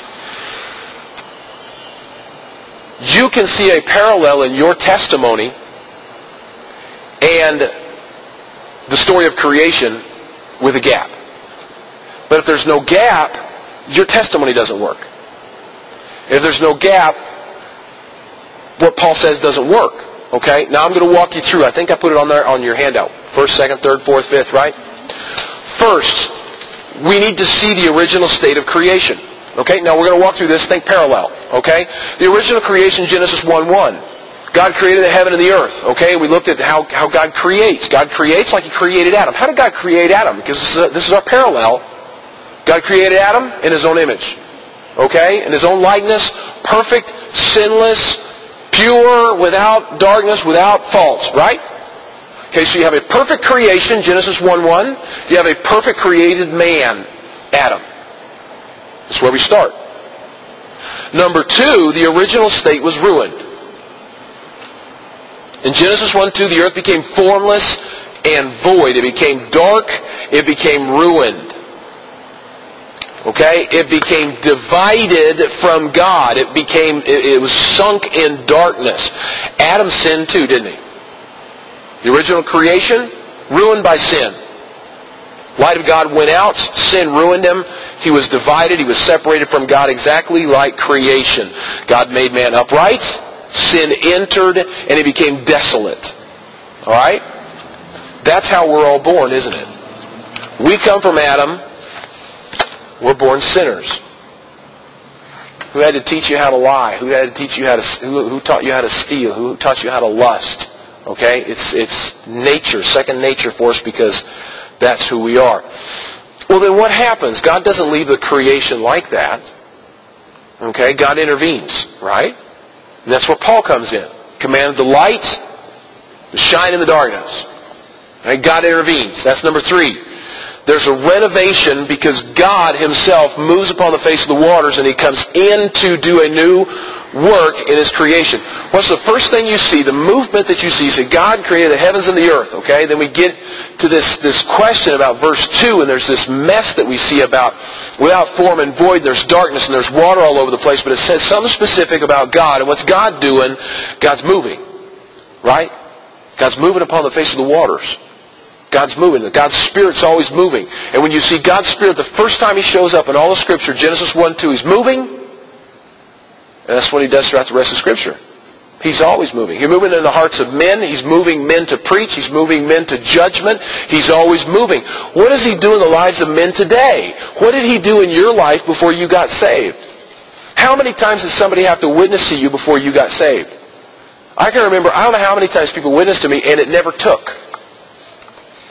You can see a parallel in your testimony and the story of creation with a gap. But if there's no gap, your testimony doesn't work. If there's no gap, what Paul says doesn't work. Okay? Now I'm going to walk you through. I think I put it on there on your handout. First, second, third, fourth, fifth, right? First, we need to see the original state of creation. Okay? Now we're going to walk through this. Think parallel. Okay? The original creation, Genesis one one. God created the heaven and the earth. Okay? We looked at how, how God creates. God creates like he created Adam. How did God create Adam? Because this is, a, this is our parallel. God created Adam in his own image. Okay? In his own likeness. Perfect, sinless, pure, without darkness, without faults, right? Okay, so you have a perfect creation, Genesis one one. You have a perfect created man, Adam. That's where we start. Number two, the original state was ruined. In Genesis one two, the earth became formless and void. It became dark. It became ruined. Okay? It became divided from God. It became, it, it was sunk in darkness. Adam sinned too, didn't he? The original creation, ruined by sin. Light of God went out. Sin ruined him. He was divided. He was separated from God exactly like creation. God made man upright. Sin entered, and he became desolate. All right? That's how we're all born, isn't it? We come from Adam. We're born sinners. Who had to teach you how to lie? Who had to teach you how to? Who, who taught you how to steal? Who taught you how to lust? Okay, it's it's nature, second nature for us because that's who we are. Well, then what happens? God doesn't leave the creation like that. Okay, God intervenes, right? And that's where Paul comes in. Commanded the light to shine in the darkness. And God intervenes. That's number three. There's a renovation because God himself moves upon the face of the waters and he comes in to do a new work in his creation. What's the first thing you see? The movement that you see. So God created the heavens and the earth. Okay? Then we get to this, this question about verse two, and there's this mess that we see about without form and void. There's darkness and there's water all over the place, but it says something specific about God. And what's God doing? God's moving. Right? God's moving upon the face of the waters. God's moving. God's Spirit's always moving. And when you see God's Spirit, the first time he shows up in all of Scripture, Genesis one two, he's moving. And that's what he does throughout the rest of Scripture. He's always moving. He's moving in the hearts of men. He's moving men to preach. He's moving men to judgment. He's always moving. What does he do in the lives of men today? What did he do in your life before you got saved? How many times did somebody have to witness to you before you got saved? I can remember, I don't know how many times people witnessed to me, and it never took.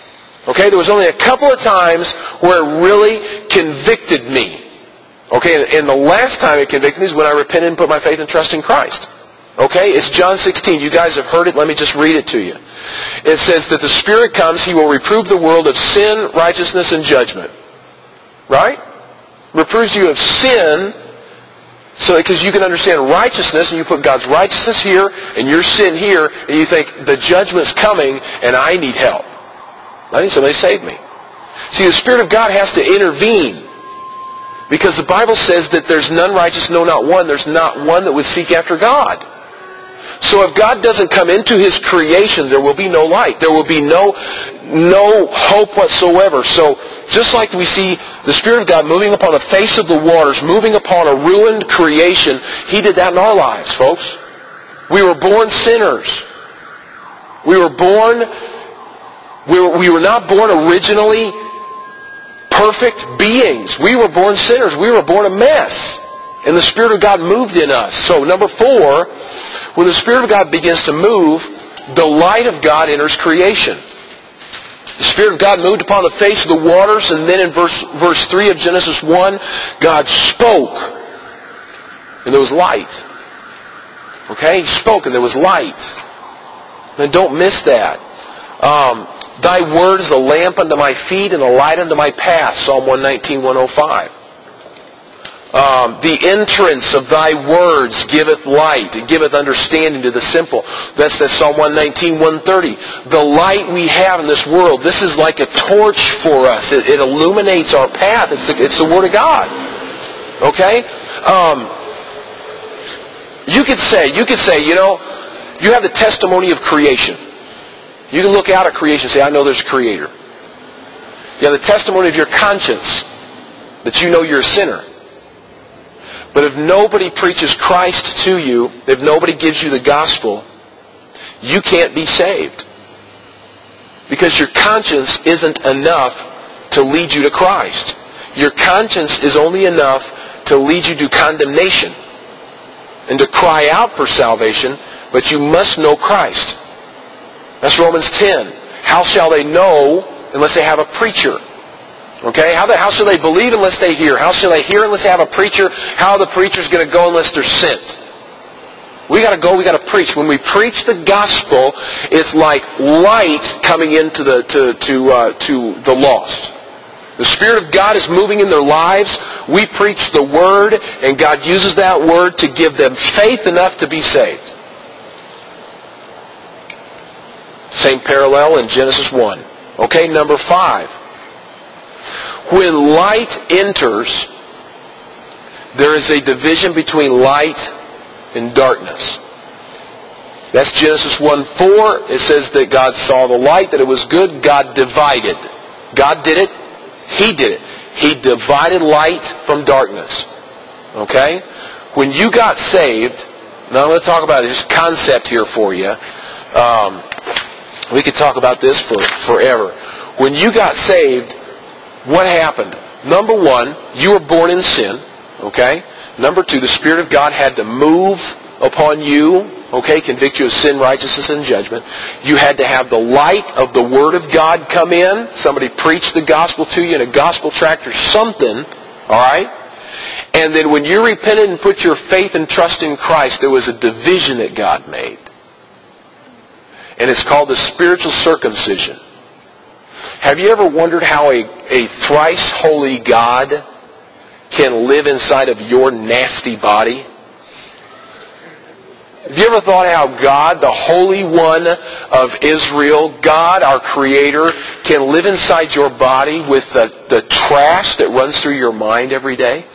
Okay, there was only a couple of times where it really convicted me. Okay, and, and the last time it convicted me is when I repented and put my faith and trust in Christ. Okay, it's John sixteen. You guys have heard it. Let me just read it to you. It says that the Spirit comes, He will reprove the world of sin, righteousness, and judgment. Right? Reproves you of sin, so because you can understand righteousness, and you put God's righteousness here, and your sin here, and you think, the judgment's coming, and I need help. I need somebody to save me. See, the Spirit of God has to intervene. Because the Bible says that there's none righteous, no, not one. There's not one that would seek after God. So if God doesn't come into His creation, there will be no light. There will be no, no hope whatsoever. So just like we see the Spirit of God moving upon the face of the waters, moving upon a ruined creation, He did that in our lives, folks. We were born sinners. We were born, we were, we were not born originally perfect beings. We were born sinners. We were born a mess. And the Spirit of God moved in us. So number four, when the Spirit of God begins to move, the light of God enters creation. The Spirit of God moved upon the face of the waters, and then in verse, verse three of Genesis one, God spoke, and there was light. Okay? He spoke, and there was light. And don't miss that. Um, Thy word is a lamp unto my feet and a light unto my path. Psalm one nineteen, one oh five. Um, the entrance of thy words giveth light. It giveth understanding to the simple. That's the Psalm one nineteen, one thirty. The light we have in this world, this is like a torch for us. It, it illuminates our path. It's the, it's the Word of God. Okay? Um, you could say, you could say, you know, you have the testimony of creation. You can look out at creation and say, I know there's a Creator. You have the testimony of your conscience that you know you're a sinner. But if nobody preaches Christ to you, if nobody gives you the gospel, you can't be saved. Because your conscience isn't enough to lead you to Christ. Your conscience is only enough to lead you to condemnation and to cry out for salvation, but you must know Christ. That's Romans ten. How shall they know unless they have a preacher? Okay? How, the, how shall they believe unless they hear? How shall they hear unless they have a preacher? How are the preachers going to go unless they're sent? We got to go, we got to preach. When we preach the gospel, it's like light coming into the to to uh, to the lost. The Spirit of God is moving in their lives. We preach the Word, and God uses that Word to give them faith enough to be saved. Same parallel in Genesis one. Okay, number five. When light enters, there is a division between light and darkness. That's Genesis one four. It says that God saw the light, that it was good. God divided. God did it. He did it. He divided light from darkness. Okay? When you got saved, now I'm going to talk about this concept here for you. Um, we could talk about this for forever. When you got saved, what happened? Number one, you were born in sin. Okay? Number two, the Spirit of God had to move upon you, okay, convict you of sin, righteousness, and judgment. You had to have the light of the Word of God come in. Somebody preached the gospel to you in a gospel tract or something, all right? And then when you repented and put your faith and trust in Christ, there was a division that God made. And it's called the spiritual circumcision. Have you ever wondered how a, a thrice holy God can live inside of your nasty body? Have you ever thought how God, the Holy One of Israel, God, our Creator, can live inside your body with the, the trash that runs through your mind every day?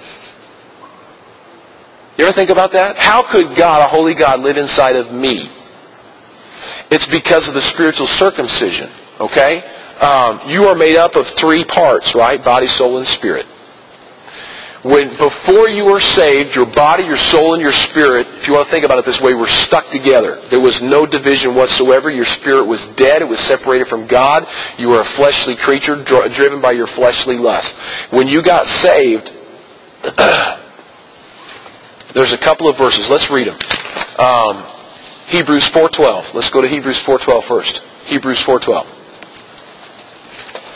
You ever think about that? How could God, a holy God, live inside of me? It's because of the spiritual circumcision, okay? Um, you are made up of three parts, right? Body, soul, and spirit. When before you were saved, your body, your soul, and your spirit, if you want to think about it this way, were stuck together. There was no division whatsoever. Your spirit was dead. It was separated from God. You were a fleshly creature dr- driven by your fleshly lust. When you got saved, there's a couple of verses. Let's read them. Um, Hebrews four twelve. Let's go to Hebrews four twelve first. Hebrews four twelve.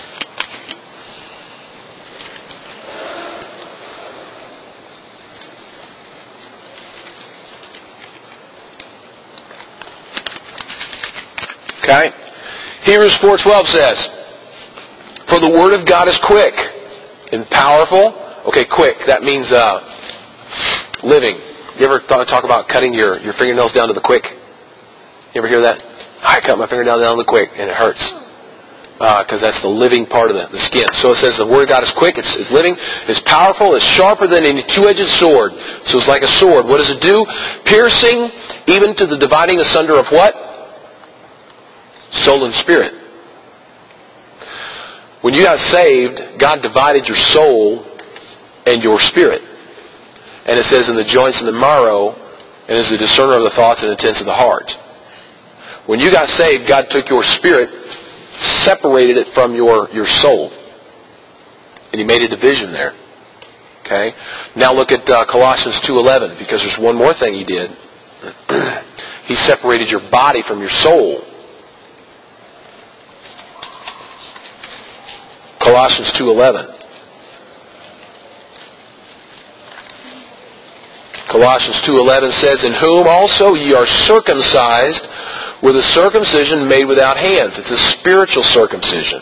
Okay? Hebrews four twelve says, for the word of God is quick and powerful. Okay, quick. That means uh, living. You ever thought, talk about cutting your, your fingernails down to the quick? You ever hear that? I cut my fingernail down to the quick, and it hurts. Because uh, that's the living part of the, the skin. So it says the word of God is quick, it's, it's living, it's powerful, it's sharper than any two-edged sword. So it's like a sword. What does it do? Piercing even to the dividing asunder of what? Soul and spirit. When you got saved, God divided your soul and your spirit. And it says in the joints and the marrow, and is the discerner of the thoughts and intents of the heart. When you got saved, God took your spirit, separated it from your, your soul. And He made a division there. Okay? Now look at uh, Colossians two eleven, because there's one more thing He did. He separated your body from your soul. Colossians two eleven. Colossians two eleven says, in whom also ye are circumcised with a circumcision made without hands. It's a spiritual circumcision.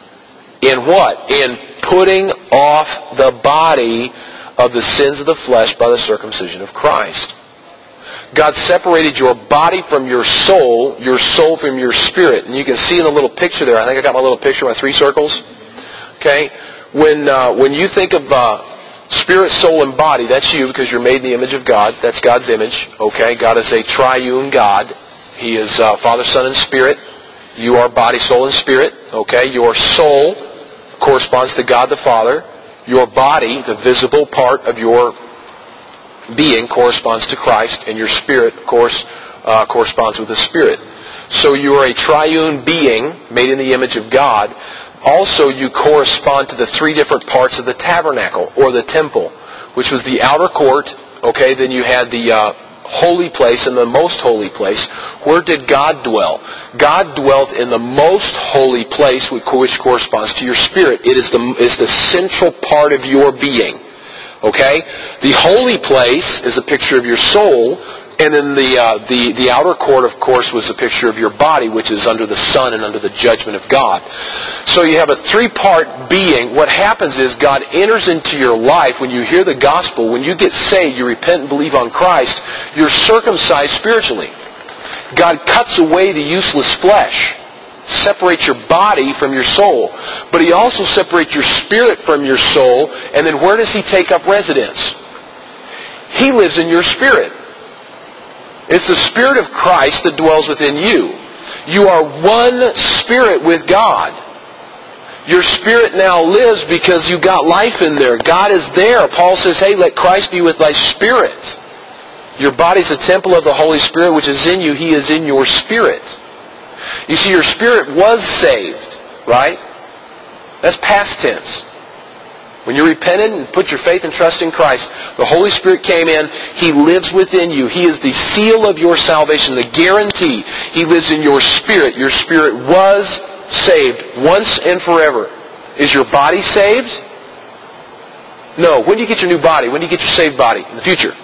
In what? In putting off the body of the sins of the flesh by the circumcision of Christ. God separated your body from your soul, your soul from your spirit. And you can see in the little picture there, I think I got my little picture, my three circles. Okay? When, uh, when you think of uh, spirit, soul, and body, that's you because you're made in the image of God. That's God's image. Okay? God is a triune God. He is uh, Father, Son, and Spirit. You are body, soul, and spirit. Okay? Your soul corresponds to God the Father. Your body, the visible part of your being, corresponds to Christ. And your spirit, of course, uh, corresponds with the Spirit. So you are a triune being made in the image of God. Also, you correspond to the three different parts of the tabernacle, or the temple, which was the outer court. Okay? Then you had the Uh, holy place and the most holy place. Where did God dwell? God dwelt in the most holy place, which corresponds to your spirit. It is the, is the central part of your being. Okay? The holy place is a picture of your soul, and then the, uh, the, the outer court, of course, was a picture of your body, which is under the sun and under the judgment of God. So you have a three-part being. What happens is God enters into your life when you hear the gospel. When you get saved, you repent and believe on Christ, you're circumcised spiritually. God cuts away the useless flesh, separates your body from your soul. But He also separates your spirit from your soul. And then where does He take up residence? He lives in your spirit. It's the Spirit of Christ that dwells within you. You are one spirit with God. Your spirit now lives because you got life in there. God is there. Paul says, hey, let Christ be with thy spirit. Your body's a temple of the Holy Spirit which is in you. He is in your spirit. You see, your spirit was saved, right? That's past tense. When you repented and put your faith and trust in Christ, the Holy Spirit came in. He lives within you. He is the seal of your salvation, the guarantee. He lives in your spirit. Your spirit was saved once and forever. Is your body saved? No. When do you get your new body? When do you get your saved body? In the future.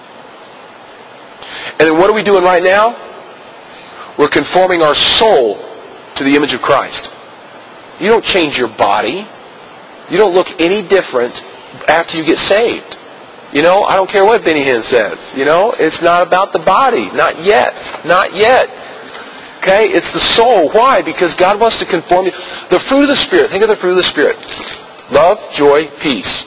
And then what are we doing right now? We're conforming our soul to the image of Christ. You don't change your body. You don't look any different after you get saved. You know, I don't care what Benny Hinn says. You know, it's not about the body. Not yet. Not yet. Okay? It's the soul. Why? Because God wants to conform you. The fruit of the Spirit. Think of the fruit of the Spirit. Love, joy, peace.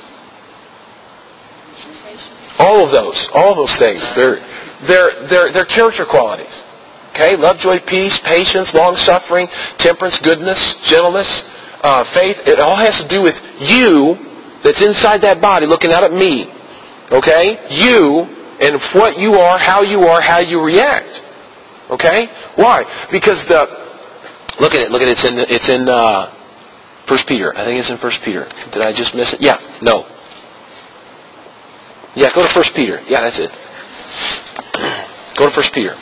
All of those. All of those things. They're, they're, they're, they're character qualities. Okay? Love, joy, peace, patience, long-suffering, temperance, goodness, gentleness. Uh, faith, it all has to do with you that's inside that body looking out at me. Okay? You and what you are, how you are, how you react. Okay? Why? Because the... Look at it. Look at it. It's in, it's in uh, First Peter. I think it's in First Peter. Did I just miss it? Yeah. No. Yeah, go to First Peter. Yeah, that's it. Go to First Peter.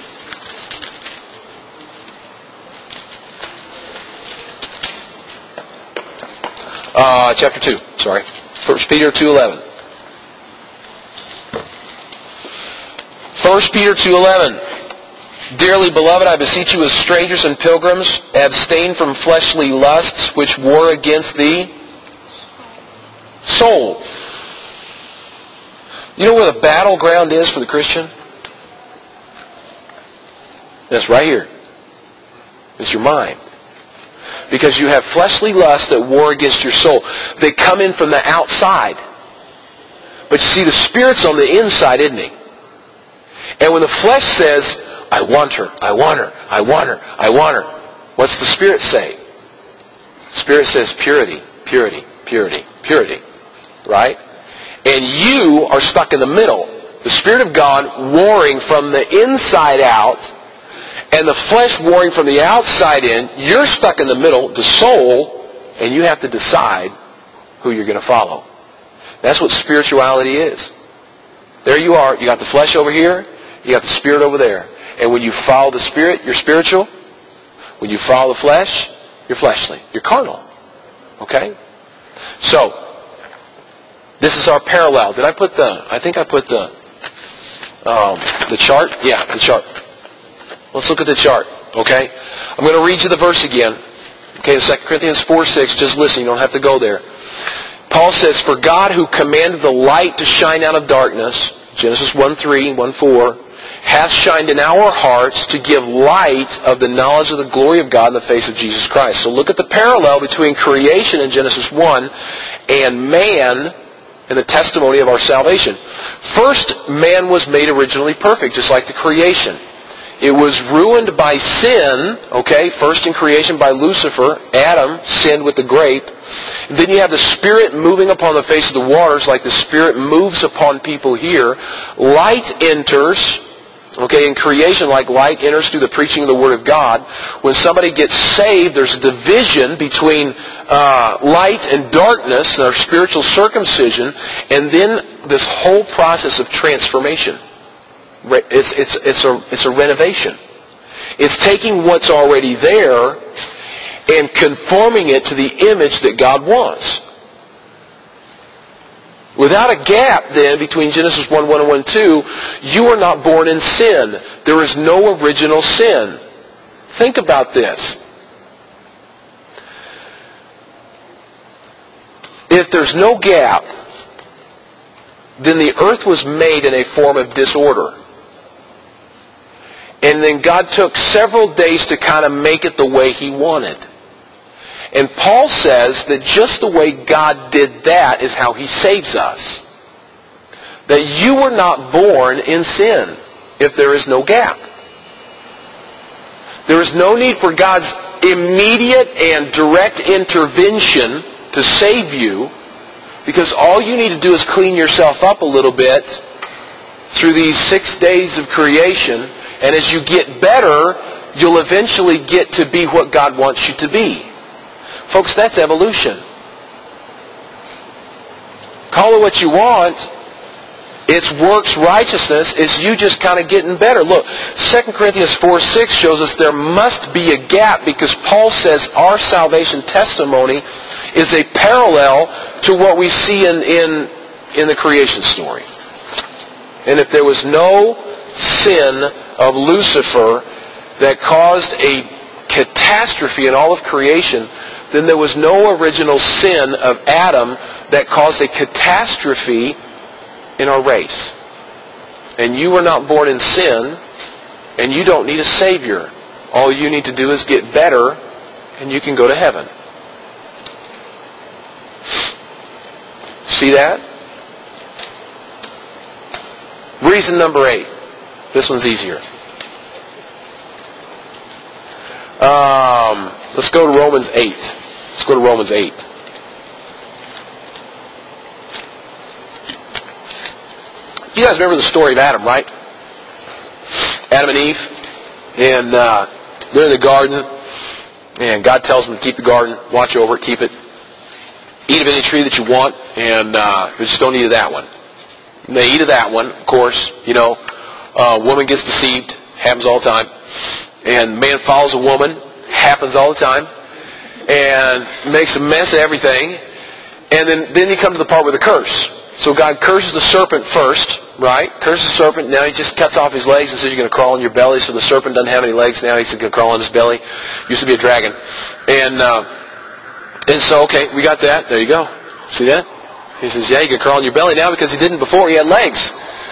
Uh, chapter two, sorry. First Peter two eleven. First Peter two eleven. Dearly beloved, I beseech you as strangers and pilgrims, abstain from fleshly lusts which war against the soul. You know where the battleground is for the Christian? It's right here. It's your mind. Because you have fleshly lusts that war against your soul. They come in from the outside. But you see, the Spirit's on the inside, isn't he? And when the flesh says, I want her, I want her, I want her, I want her, what's the Spirit say? The Spirit says purity, purity, purity, purity. Right? And you are stuck in the middle. The Spirit of God warring from the inside out, and the flesh warring from the outside in. You're stuck in the middle, the soul, and you have to decide who you're going to follow. That's what spirituality is. There you are. You got the flesh over here. You got the Spirit over there. And when you follow the Spirit, you're spiritual. When you follow the flesh, you're fleshly. You're carnal. Okay? So, this is our parallel. Did I put the, I think I put the, um, the chart? Yeah, the chart. Let's look at the chart. Okay? I'm going to read you the verse again. Okay, Second Corinthians four six. Just listen. You don't have to go there. Paul says, for God who commanded the light to shine out of darkness, Genesis one three, one four, hath shined in our hearts to give light of the knowledge of the glory of God in the face of Jesus Christ. So look at the parallel between creation in Genesis one and man and the testimony of our salvation. First, man was made originally perfect, just like the creation. It was ruined by sin, okay, first in creation by Lucifer. Adam sinned with the grape. And then you have the Spirit moving upon the face of the waters like the Spirit moves upon people here. Light enters, okay, in creation like light enters through the preaching of the Word of God. When somebody gets saved, there's a division between uh, light and darkness, our spiritual circumcision, and then this whole process of transformation. It's, it's, it's, a, it's a renovation. It's taking what's already there and conforming it to the image that God wants. Without a gap, then, between Genesis one one and one two, you are not born in sin. There is no original sin. Think about this. If there's no gap, then the earth was made in a form of disorder. And then God took several days to kind of make it the way He wanted. And Paul says that just the way God did that is how He saves us. That you were not born in sin if there is no gap. There is no need for God's immediate and direct intervention to save you, because all you need to do is clean yourself up a little bit through these six days of creation. And as you get better, you'll eventually get to be what God wants you to be. Folks, that's evolution. Call it what you want. It's works righteousness. It's you just kind of getting better. Look, Second Corinthians four six shows us there must be a gap, because Paul says our salvation testimony is a parallel to what we see in, in, in the creation story. And if there was no sin of Lucifer that caused a catastrophe in all of creation, then there was no original sin of Adam that caused a catastrophe in our race. And you were not born in sin, and you don't need a Savior. All you need to do is get better, and you can go to heaven. See that? Reason number eight. This one's easier. Um, let's go to Romans eight. Let's go to Romans eight. You guys remember the story of Adam, right? Adam and Eve. And uh, they're in the garden. And God tells them to keep the garden. Watch over it. Keep it. Eat of any tree that you want. And uh, just don't eat of that one. And they eat of that one, of course. You know, a woman gets deceived. Happens all the time. And man follows a woman. Happens all the time. And makes a mess of everything. And then, then you come to the part with the curse. So God curses the serpent first, right? Curses the serpent. Now he just cuts off his legs and says you're going to crawl on your belly. So the serpent doesn't have any legs now. He's going to crawl on his belly. Used to be a dragon. And uh, and so, okay, we got that. There you go. See that? He says, yeah, you can crawl on your belly now because he didn't before. He had legs.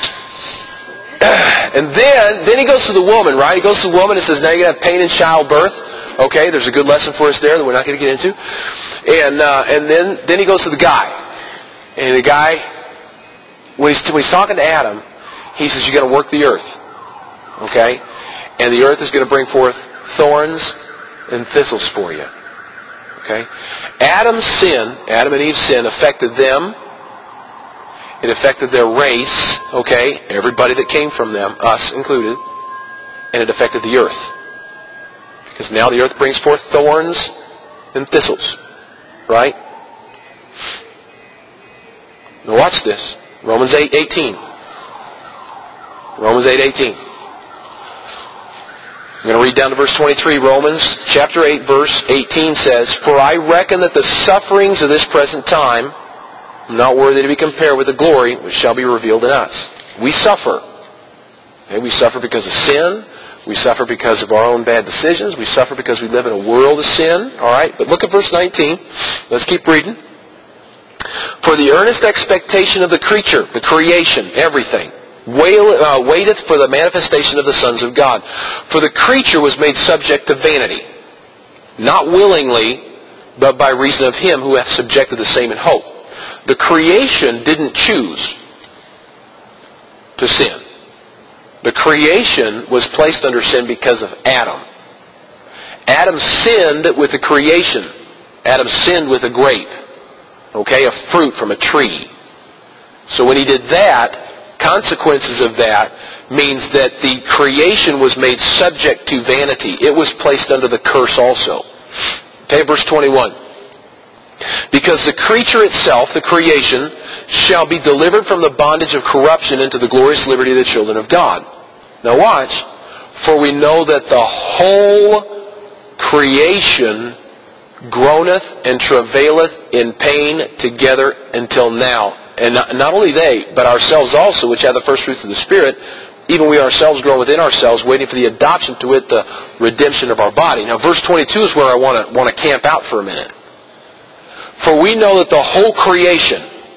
And then, then he goes to the woman, right? He goes to the woman and says, now you're going to have pain in childbirth. Okay, there's a good lesson for us there that we're not going to get into. And uh, and then, then he goes to the guy. And the guy, when he's, when he's talking to Adam, he says, you're going to work the earth. Okay? And the earth is going to bring forth thorns and thistles for you. Okay? Adam's sin, Adam and Eve's sin, affected them. It affected their race, okay? Everybody that came from them, us included. And it affected the earth. Because now the earth brings forth thorns and thistles. Right? Now watch this. Romans eight eighteen. Romans eight eighteen. I'm going to read down to verse twenty-three. Romans chapter eight, verse eighteen says, For I reckon that the sufferings of this present time are not worthy to be compared with the glory which shall be revealed in us. We suffer. Okay? We suffer because of sin. We suffer because of our own bad decisions. We suffer because we live in a world of sin. All right? But look at verse nineteen. Let's keep reading. For the earnest expectation of the creature, the creation, everything, waiteth for the manifestation of the sons of God. For the creature was made subject to vanity, not willingly, but by reason of him who hath subjected the same in hope. The creation didn't choose to sin. The creation was placed under sin because of Adam. Adam sinned with the creation. Adam sinned with a grape. Okay, a fruit from a tree. So when he did that, consequences of that means that the creation was made subject to vanity. It was placed under the curse also. Okay, verse twenty-one. Because the creature itself, the creation, shall be delivered from the bondage of corruption into the glorious liberty of the children of God. Now watch. For we know that the whole creation groaneth and travaileth in pain together until now. And not, not only they, but ourselves also, which have the first fruits of the Spirit, even we ourselves groan within ourselves, waiting for the adoption to it, the redemption of our body. Now verse twenty-two is where I want to want to camp out for a minute. For we know that the whole creation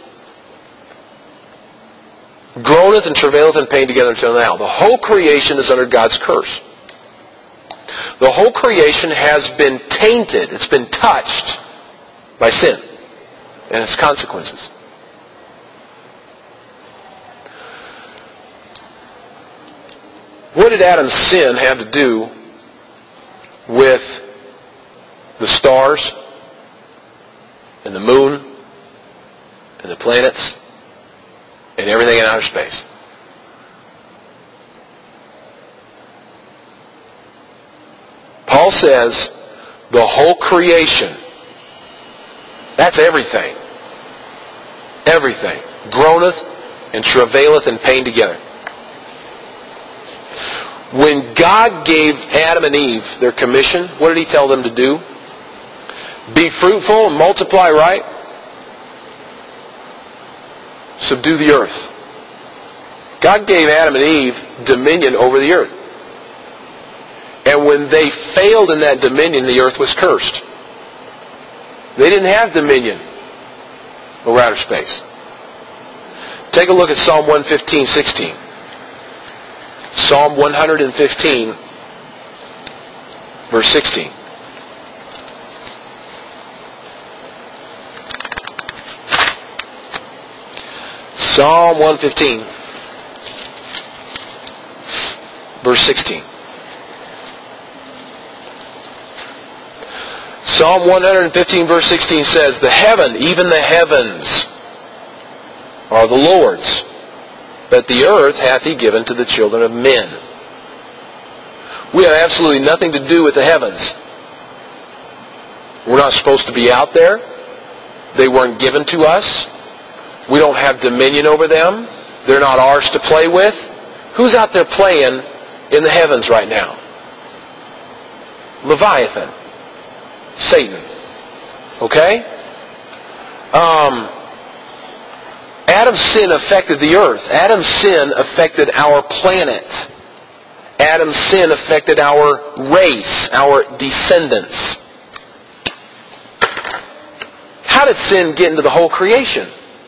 groaneth and travaileth in pain together until now. The whole creation is under God's curse. The whole creation has been tainted. It's been touched by sin and its consequences. What did Adam's sin have to do with the stars and the moon and the planets and everything in outer space? Paul says the whole creation, that's everything, everything, groaneth and travaileth in pain together. When God gave Adam and Eve their commission, what did he tell them to do? Be fruitful and multiply, right? Subdue the earth. God gave Adam and Eve dominion over the earth. And when they failed in that dominion, the earth was cursed. They didn't have dominion over outer space. Take a look at Psalm one fifteen, sixteen. Psalm one fifteen, verse sixteen. Psalm one fifteen, verse sixteen. Psalm one fifteen, verse sixteen says, The heaven, even the heavens, are the Lord's, but the earth hath he given to the children of men. We have absolutely nothing to do with the heavens. We're not supposed to be out there. They weren't given to us. We don't have dominion over them. They're not ours to play with. Who's out there playing in the heavens right now? Leviathan. Satan. Okay? Um, Adam's sin affected the earth. Adam's sin affected our planet. Adam's sin affected our race, our descendants. How did sin get into the whole creation?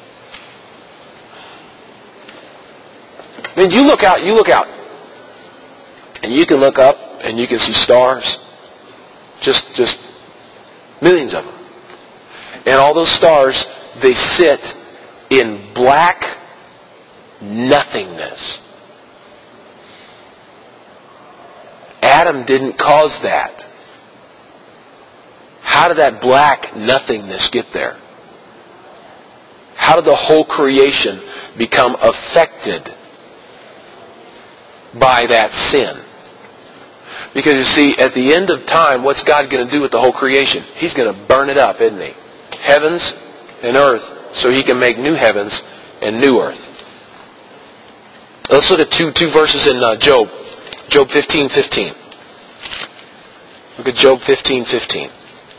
I mean, you look out, you look out, and you can look up and you can see stars. Just, just millions of them. And all those stars, they sit in black nothingness. Adam didn't cause that. How did that black nothingness get there? How did the whole creation become affected by that sin? Because you see, at the end of time, what's God going to do with the whole creation? He's going to burn it up, isn't He? Heavens and earth, so He can make new heavens and new earth. Let's look at two, two verses in uh, Job. Job fifteen fifteen. Look at Job fifteen fifteen.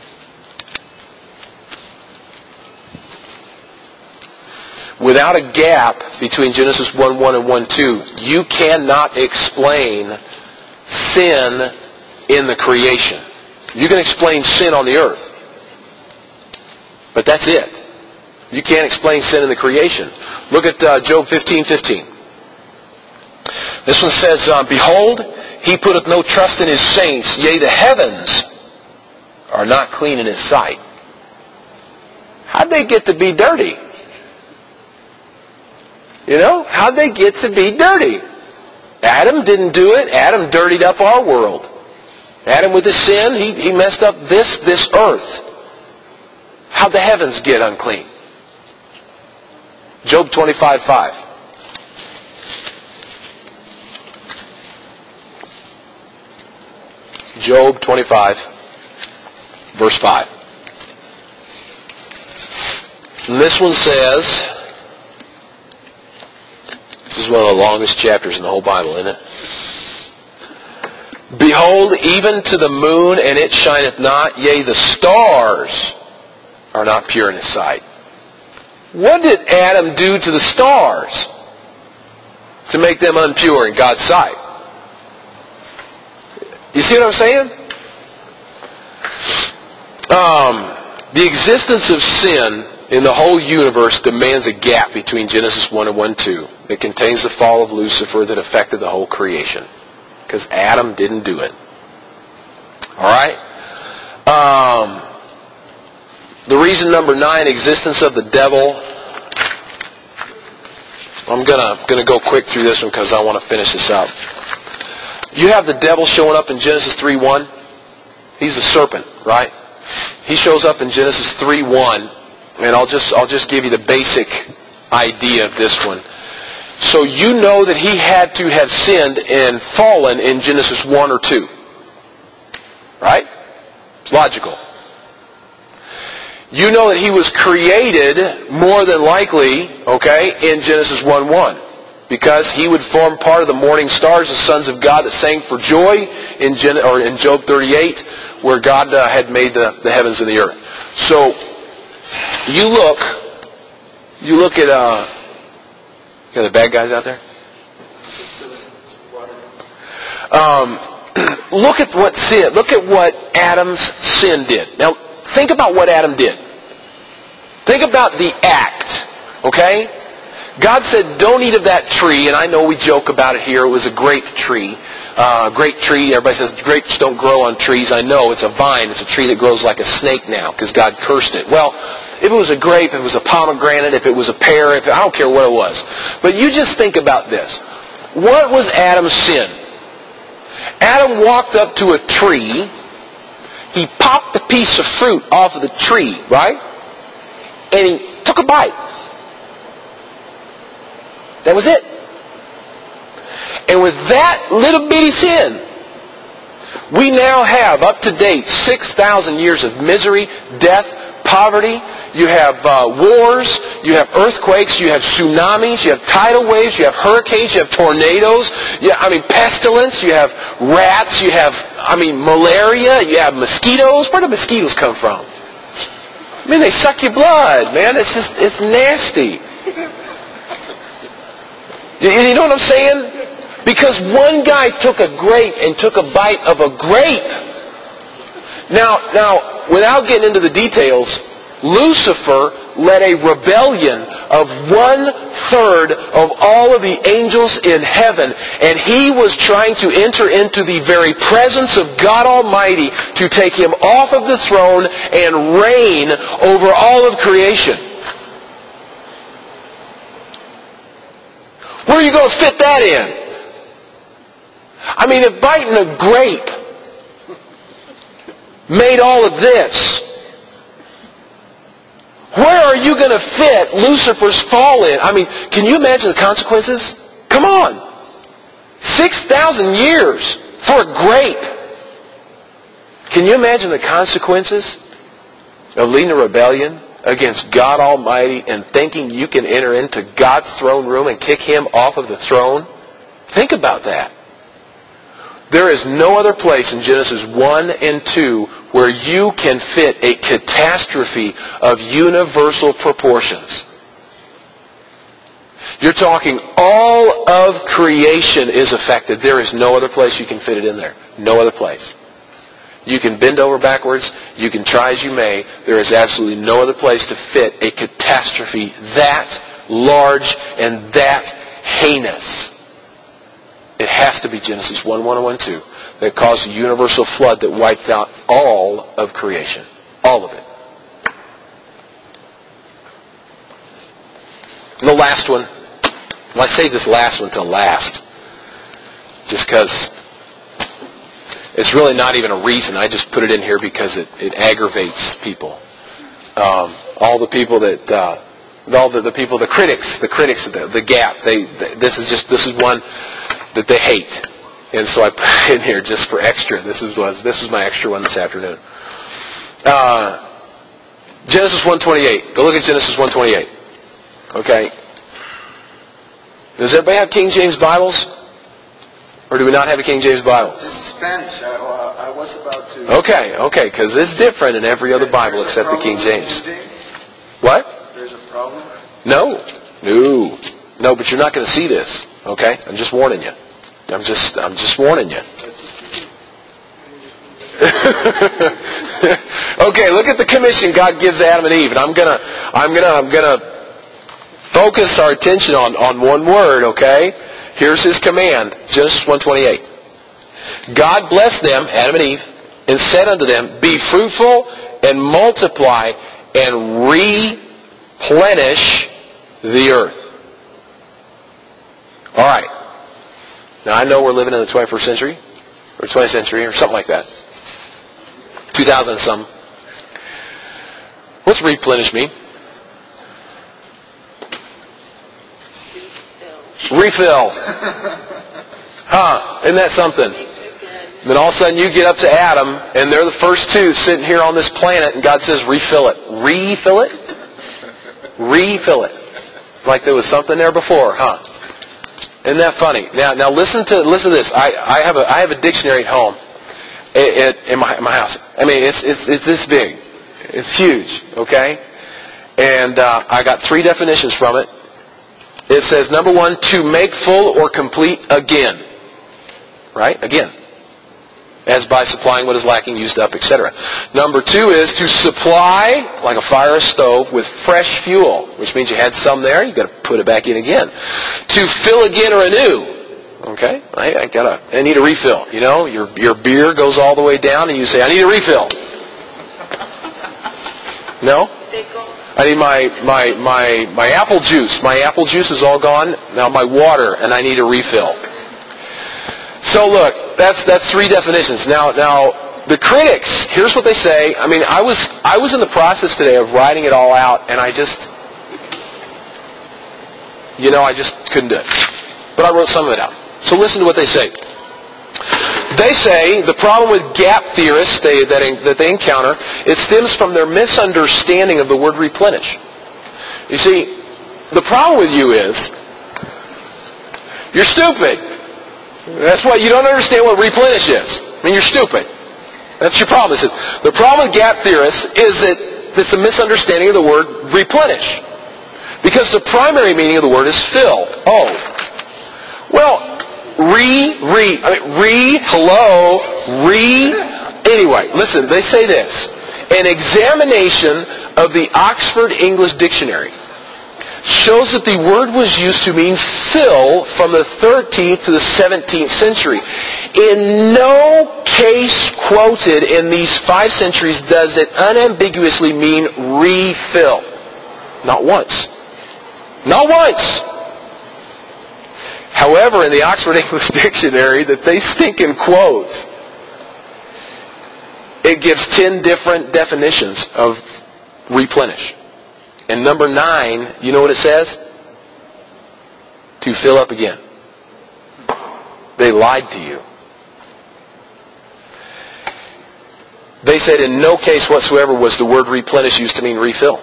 Without a gap between Genesis one one and one two, you cannot explain sin in the creation. You can explain sin on the earth, but that's it. You can't explain sin in the creation. Look at uh, Job fifteen fifteen. This one says, uh, Behold, He putteth no trust in His saints, yea, the heavens are not clean in His sight. How'd they get to be dirty? You know, how'd they get to be dirty? Adam didn't do it. Adam dirtied up our world. Adam with his sin, he, he messed up this, this earth. How'd the heavens get unclean? Job twenty-five five. Job twenty-five, verse five. And this one says, this is one of the longest chapters in the whole Bible, isn't it? Behold, even to the moon, and it shineth not, yea, the stars are not pure in His sight. What did Adam do to the stars to make them unpure in God's sight? You see what I'm saying? Um, the existence of sin in the whole universe demands a gap between Genesis one and one two. It contains the fall of Lucifer that affected the whole creation. Because Adam didn't do it. Alright? Um, the reason number nine, existence of the devil. I'm gonna, gonna go quick through this one because I want to finish this up. You have the devil showing up in Genesis three one. He's the serpent, right? He shows up in Genesis three one. And I'll just I'll just give you the basic idea of this one. So you know that he had to have sinned and fallen in Genesis one or two. Right? It's logical. You know that he was created more than likely, okay, in Genesis one one. Because he would form part of the morning stars, the sons of God that sang for joy in Gen- or in Job thirty-eight, where God uh, had made the, the heavens and the earth. So you look, you look at, uh, you got the bad guys out there? Um, look at what sin, look at what Adam's sin did. Now, think about what Adam did. Think about the act, okay? God said, don't eat of that tree, and I know we joke about it here. It was a grape tree. Uh, grape tree, everybody says grapes don't grow on trees. I know, it's a vine. It's a tree that grows like a snake now because God cursed it. Well, if it was a grape, if it was a pomegranate, if it was a pear, if I don't care what it was. But you just think about this. What was Adam's sin? Adam walked up to a tree. He popped a piece of fruit off of the tree, right? And he took a bite. That was it. And with that little bitty sin, we now have up to date six thousand years of misery, death, poverty. You have uh, wars, you have earthquakes, you have tsunamis, you have tidal waves, you have hurricanes, you have tornadoes, you, I mean pestilence, you have rats, you have, I mean malaria, you have mosquitoes. Where do mosquitoes come from? I mean, they suck your blood, man. It's just, it's nasty. You, you know what I'm saying? Because one guy took a grape and took a bite of a grape. Now, now, without getting into the details, Lucifer led a rebellion of one-third of all of the angels in heaven, and he was trying to enter into the very presence of God Almighty to take him off of the throne and reign over all of creation. Where are you going to fit that in? I mean, if biting a grape made all of this, where are you going to fit Lucifer's fall in? I mean, can you imagine the consequences? Come on. six thousand years for a grape. Can you imagine the consequences of leading a rebellion against God Almighty and thinking you can enter into God's throne room and kick him off of the throne? Think about that. There is no other place in Genesis one and two where you can fit a catastrophe of universal proportions. You're talking all of creation is affected. There is no other place you can fit it in there. No other place. You can bend over backwards. You can try as you may. There is absolutely no other place to fit a catastrophe that large and that heinous. It has to be Genesis one, one, and one, two that caused a universal flood that wiped out all of creation. All of it. And the last one. Well, I saved this last one till last. Just because it's really not even a reason. I just put it in here because it, it aggravates people. Um, all the people that... Uh, all the, the people, the critics, the critics of the, the Gap, they, they, this is just, this is one that they hate. And so I put it in here just for extra. This is, was, this is my extra one this afternoon. Uh, Genesis one twenty-eight. Go look at Genesis one twenty-eight. Okay? Does everybody have King James Bibles? Or do we not have a King James Bible? This is Spanish. I, uh, I was about to... Okay, okay, because it's different in every other Bible except the King James. King James. What? There's a problem? No. No. No, but you're not going to see this. Okay? I'm just warning you. I'm just I'm just warning you. Okay, look at the commission God gives Adam and Eve, and I'm gonna I'm gonna I'm gonna focus our attention on, on one word, okay? Here's his command, Genesis one twenty-eight. God blessed them, Adam and Eve, and said unto them, be fruitful and multiply and replenish the earth. All right. Now, I know we're living in the twenty-first century, or twentieth century, or something like that. two thousand and some. What's replenish mean? Refill. Huh? Isn't that something? Then all of a sudden you get up to Adam, and they're the first two sitting here on this planet, and God says, refill it. Refill it? Refill it. Like there was something there before, huh? Isn't that funny? Now, now listen to listen to this. I, I have a I have a dictionary at home, at, at, in my my house. I mean, it's it's it's this big, it's huge. Okay, and uh, I got three definitions from it. It says number one, to make full or complete again. Right, again, as by supplying what is lacking, used up, et cetera. Number two is to supply, like a fire or stove, with fresh fuel, which means you had some there, you got to put it back in again. To fill again or anew. Okay, I, I gotta, I need a refill. You know, your your beer goes all the way down, and you say, I need a refill. No? I need my my my my apple juice. My apple juice is all gone. Now my water, and I need a refill. So look, that's that's three definitions. Now, now the critics, here's what they say. I mean, I was I was in the process today of writing it all out, and I just, you know, I just couldn't do it. But I wrote some of it out. So listen to what they say. They say the problem with gap theorists they, that, that they encounter, it stems from their misunderstanding of the word replenish. You see, the problem with you is, you're stupid. That's why you don't understand what replenish is. I mean, you're stupid. That's your problem. Is the problem with gap theorists is that it's a misunderstanding of the word replenish. Because the primary meaning of the word is fill. Oh, Well, re, re, I mean, re, hello, re. Anyway, listen, they say this. An examination of the Oxford English Dictionary shows that the word was used to mean fill from the thirteenth to the seventeenth century. In no case quoted in these five centuries does it unambiguously mean refill. Not once. Not once. However, in the Oxford English Dictionary that they stinking quote, it gives ten different definitions of replenish. And number nine, you know what it says? To fill up again. They lied to you. They said in no case whatsoever was the word replenish used to mean refill.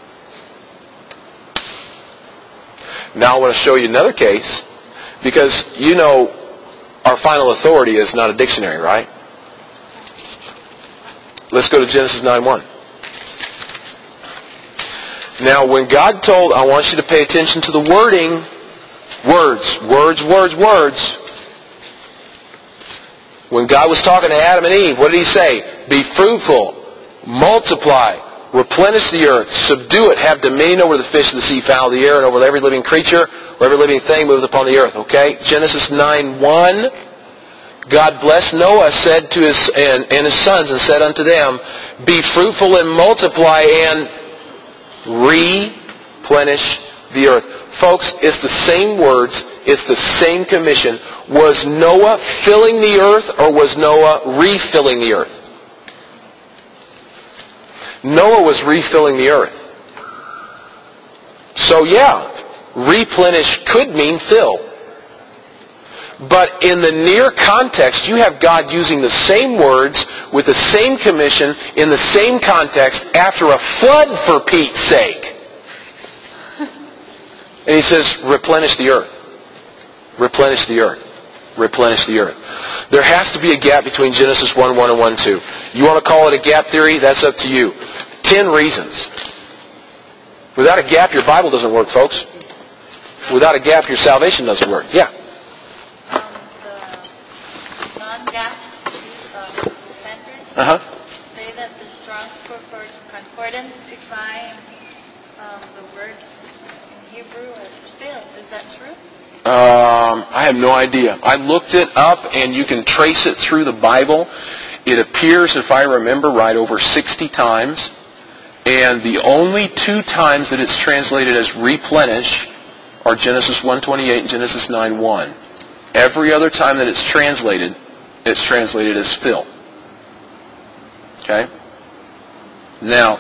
Now I want to show you another case, because you know our final authority is not a dictionary, right? Let's go to Genesis nine one. Now, when God told, I want you to pay attention to the wording, words, words, words, words. When God was talking to Adam and Eve, what did he say? Be fruitful, multiply, replenish the earth, subdue it, have dominion over the fish of the sea, fowl of the air, and over every living creature, or every living thing moveth upon the earth. Okay? Genesis nine one. God blessed Noah, said to his and, and his sons, and said unto them, be fruitful and multiply and replenish the earth. Folks, it's the same words. It's the same commission. Was Noah filling the earth, or was Noah refilling the earth? Noah was refilling the earth. So yeah, replenish could mean fill. But in the near context, you have God using the same words with the same commission in the same context after a flood, for Pete's sake. And he says, replenish the earth. Replenish the earth. Replenish the earth. There has to be a gap between Genesis one one and one two. You want to call it a gap theory? That's up to you. Ten reasons. Without a gap, your Bible doesn't work, folks. Without a gap, your salvation doesn't work. Yeah. Uh-huh. Say that the Strong's Concordance define um, the word in Hebrew as fill. Is that true? Um, I have no idea. I looked it up, and you can trace it through the Bible. It appears, if I remember right, over sixty times. And the only two times that it's translated as replenish are Genesis one twenty-eight and Genesis nine one. Every other time that it's translated, it's translated as fill. Okay? Now,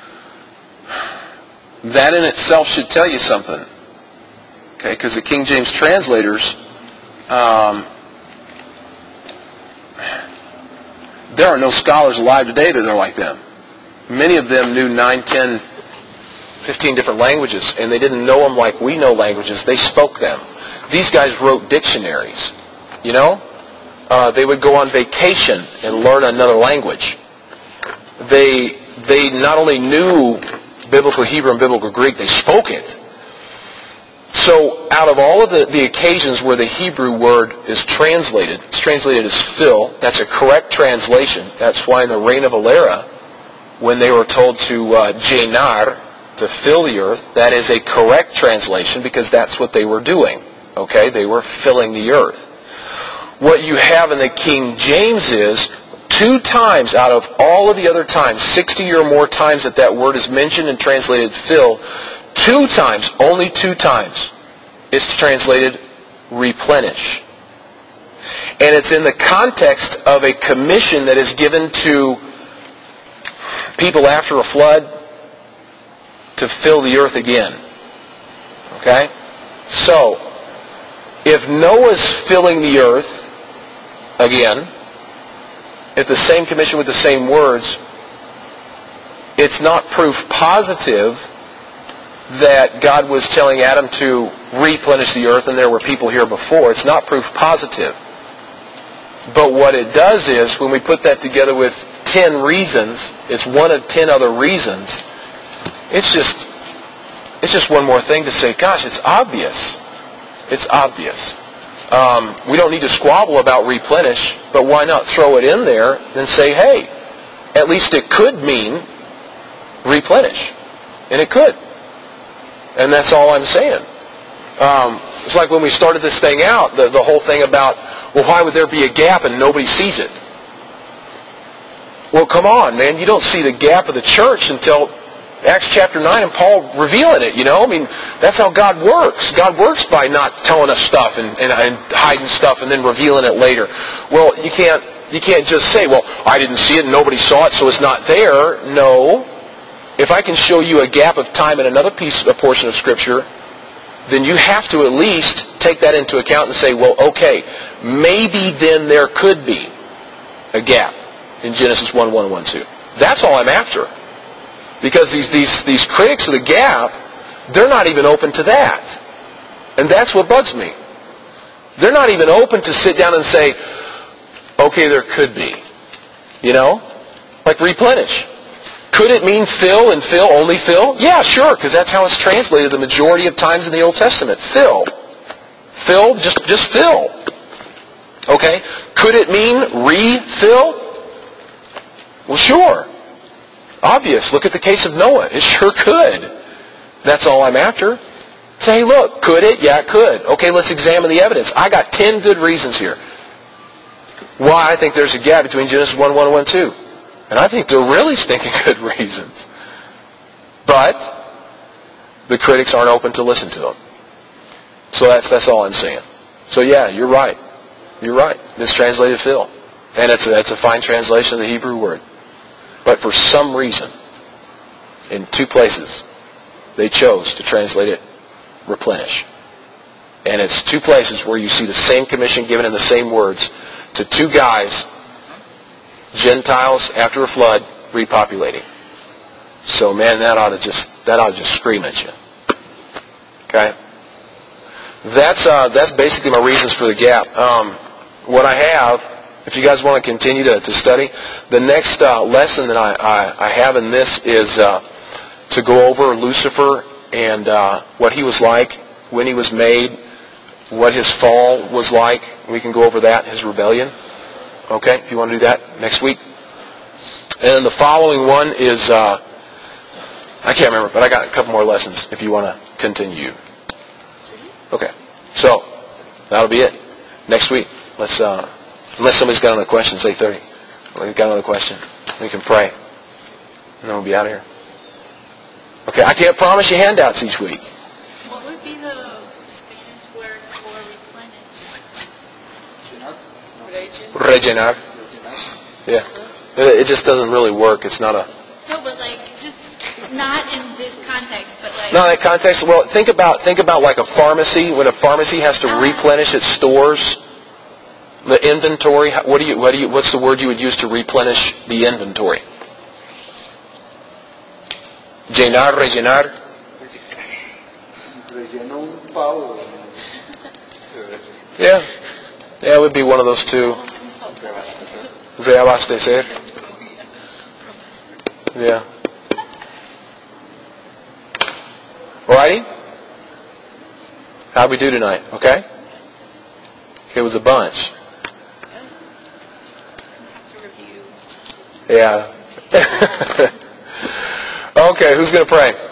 that in itself should tell you something. Okay? Because the King James translators, um, there are no scholars alive today that are like them. Many of them knew nine, ten, fifteen different languages, and they didn't know them like we know languages. They spoke them. These guys wrote dictionaries. You know? Uh, they would go on vacation and learn another language. They they not only knew biblical Hebrew and biblical Greek, they spoke it. So out of all of the, the occasions where the Hebrew word is translated, it's translated as fill. That's a correct translation. That's why in the reign of Valera, when they were told to uh, llenar, to fill the earth, that is a correct translation because that's what they were doing. Okay? They were filling the earth. What you have in the King James is two times out of all of the other times, sixty or more times that that word is mentioned and translated fill, two times, only two times, it's translated replenish. And it's in the context of a commission that is given to people after a flood to fill the earth again. Okay? So, if Noah's filling the earth again, if the same commission with the same words, it's not proof positive that God was telling Adam to replenish the earth and there were people here before. It's not proof positive. But what it does is, when we put that together with ten reasons, it's one of ten other reasons, it's just, it's just one more thing to say, gosh, it's obvious. It's obvious. Um, we don't need to squabble about replenish, but why not throw it in there and say, hey, at least it could mean replenish. And it could. And that's all I'm saying. Um, it's like when we started this thing out, the, the whole thing about, well, why would there be a gap and nobody sees it? Well, come on, man. You don't see the gap of the church until Acts chapter nine and Paul revealing it, you know? I mean, that's how God works. God works by not telling us stuff and, and, and hiding stuff and then revealing it later. Well, you can't, you can't just say, well, I didn't see it and nobody saw it, so it's not there. No. If I can show you a gap of time in another piece, a portion of Scripture, then you have to at least take that into account and say, well, okay, maybe then there could be a gap in Genesis one one and one two. That's all I'm after. Because these, these, these critics of the gap, they're not even open to that. And that's what bugs me. They're not even open to sit down and say, okay, there could be. You know? Like replenish. Could it mean fill and fill, only fill? Yeah, sure, because that's how it's translated the majority of times in the Old Testament. Fill. Fill, just, just fill. Okay? Could it mean refill? Well, sure. Obvious. Look at the case of Noah. It sure could. That's all I'm after. Say, hey, look, could it? Yeah, it could. Okay, let's examine the evidence. I got ten good reasons here why I think there's a gap between Genesis one one and one two. And I think they're really stinking good reasons. But the critics aren't open to listen to them. So that's that's all I'm saying. So yeah, you're right. You're right. It's translated fill. And it's a, it's a fine translation of the Hebrew word. But for some reason, in two places, they chose to translate it replenish. And it's two places where you see the same commission given in the same words to two guys, Gentiles after a flood, repopulating. So man, that ought to just that ought to just scream at you. Okay? That's uh, that's basically my reasons for the gap. Um, what I have, if you guys want to continue to, to study, the next uh, lesson that I, I, I have in this is uh, to go over Lucifer and uh, what he was like when he was made, what his fall was like. We can go over that, his rebellion. Okay, if you want to do that next week. And the following one is, uh, I can't remember, but I got a couple more lessons if you want to continue. Okay, so that'll be it. Next week, let's... Uh, Unless somebody's got another question, it's eight thirty. We've got another question. We can pray. And then we'll be out of here. Okay, I can't promise you handouts each week. What would be the Spanish word for replenish? Rellenar. Yeah. It just doesn't really work. It's not a... No, but like, just not in this context, but like... Not in that context. Well, think about, think about like a pharmacy. When a pharmacy has to replenish its stores... The inventory, what do you, what do you, what's the word you would use to replenish the inventory? Llenar, rellenar? Yeah. Yeah, it would be one of those two. Reabastecer. Yeah. Alrighty? How'd we do tonight? Okay? It was a bunch. Yeah. Okay, who's going to pray?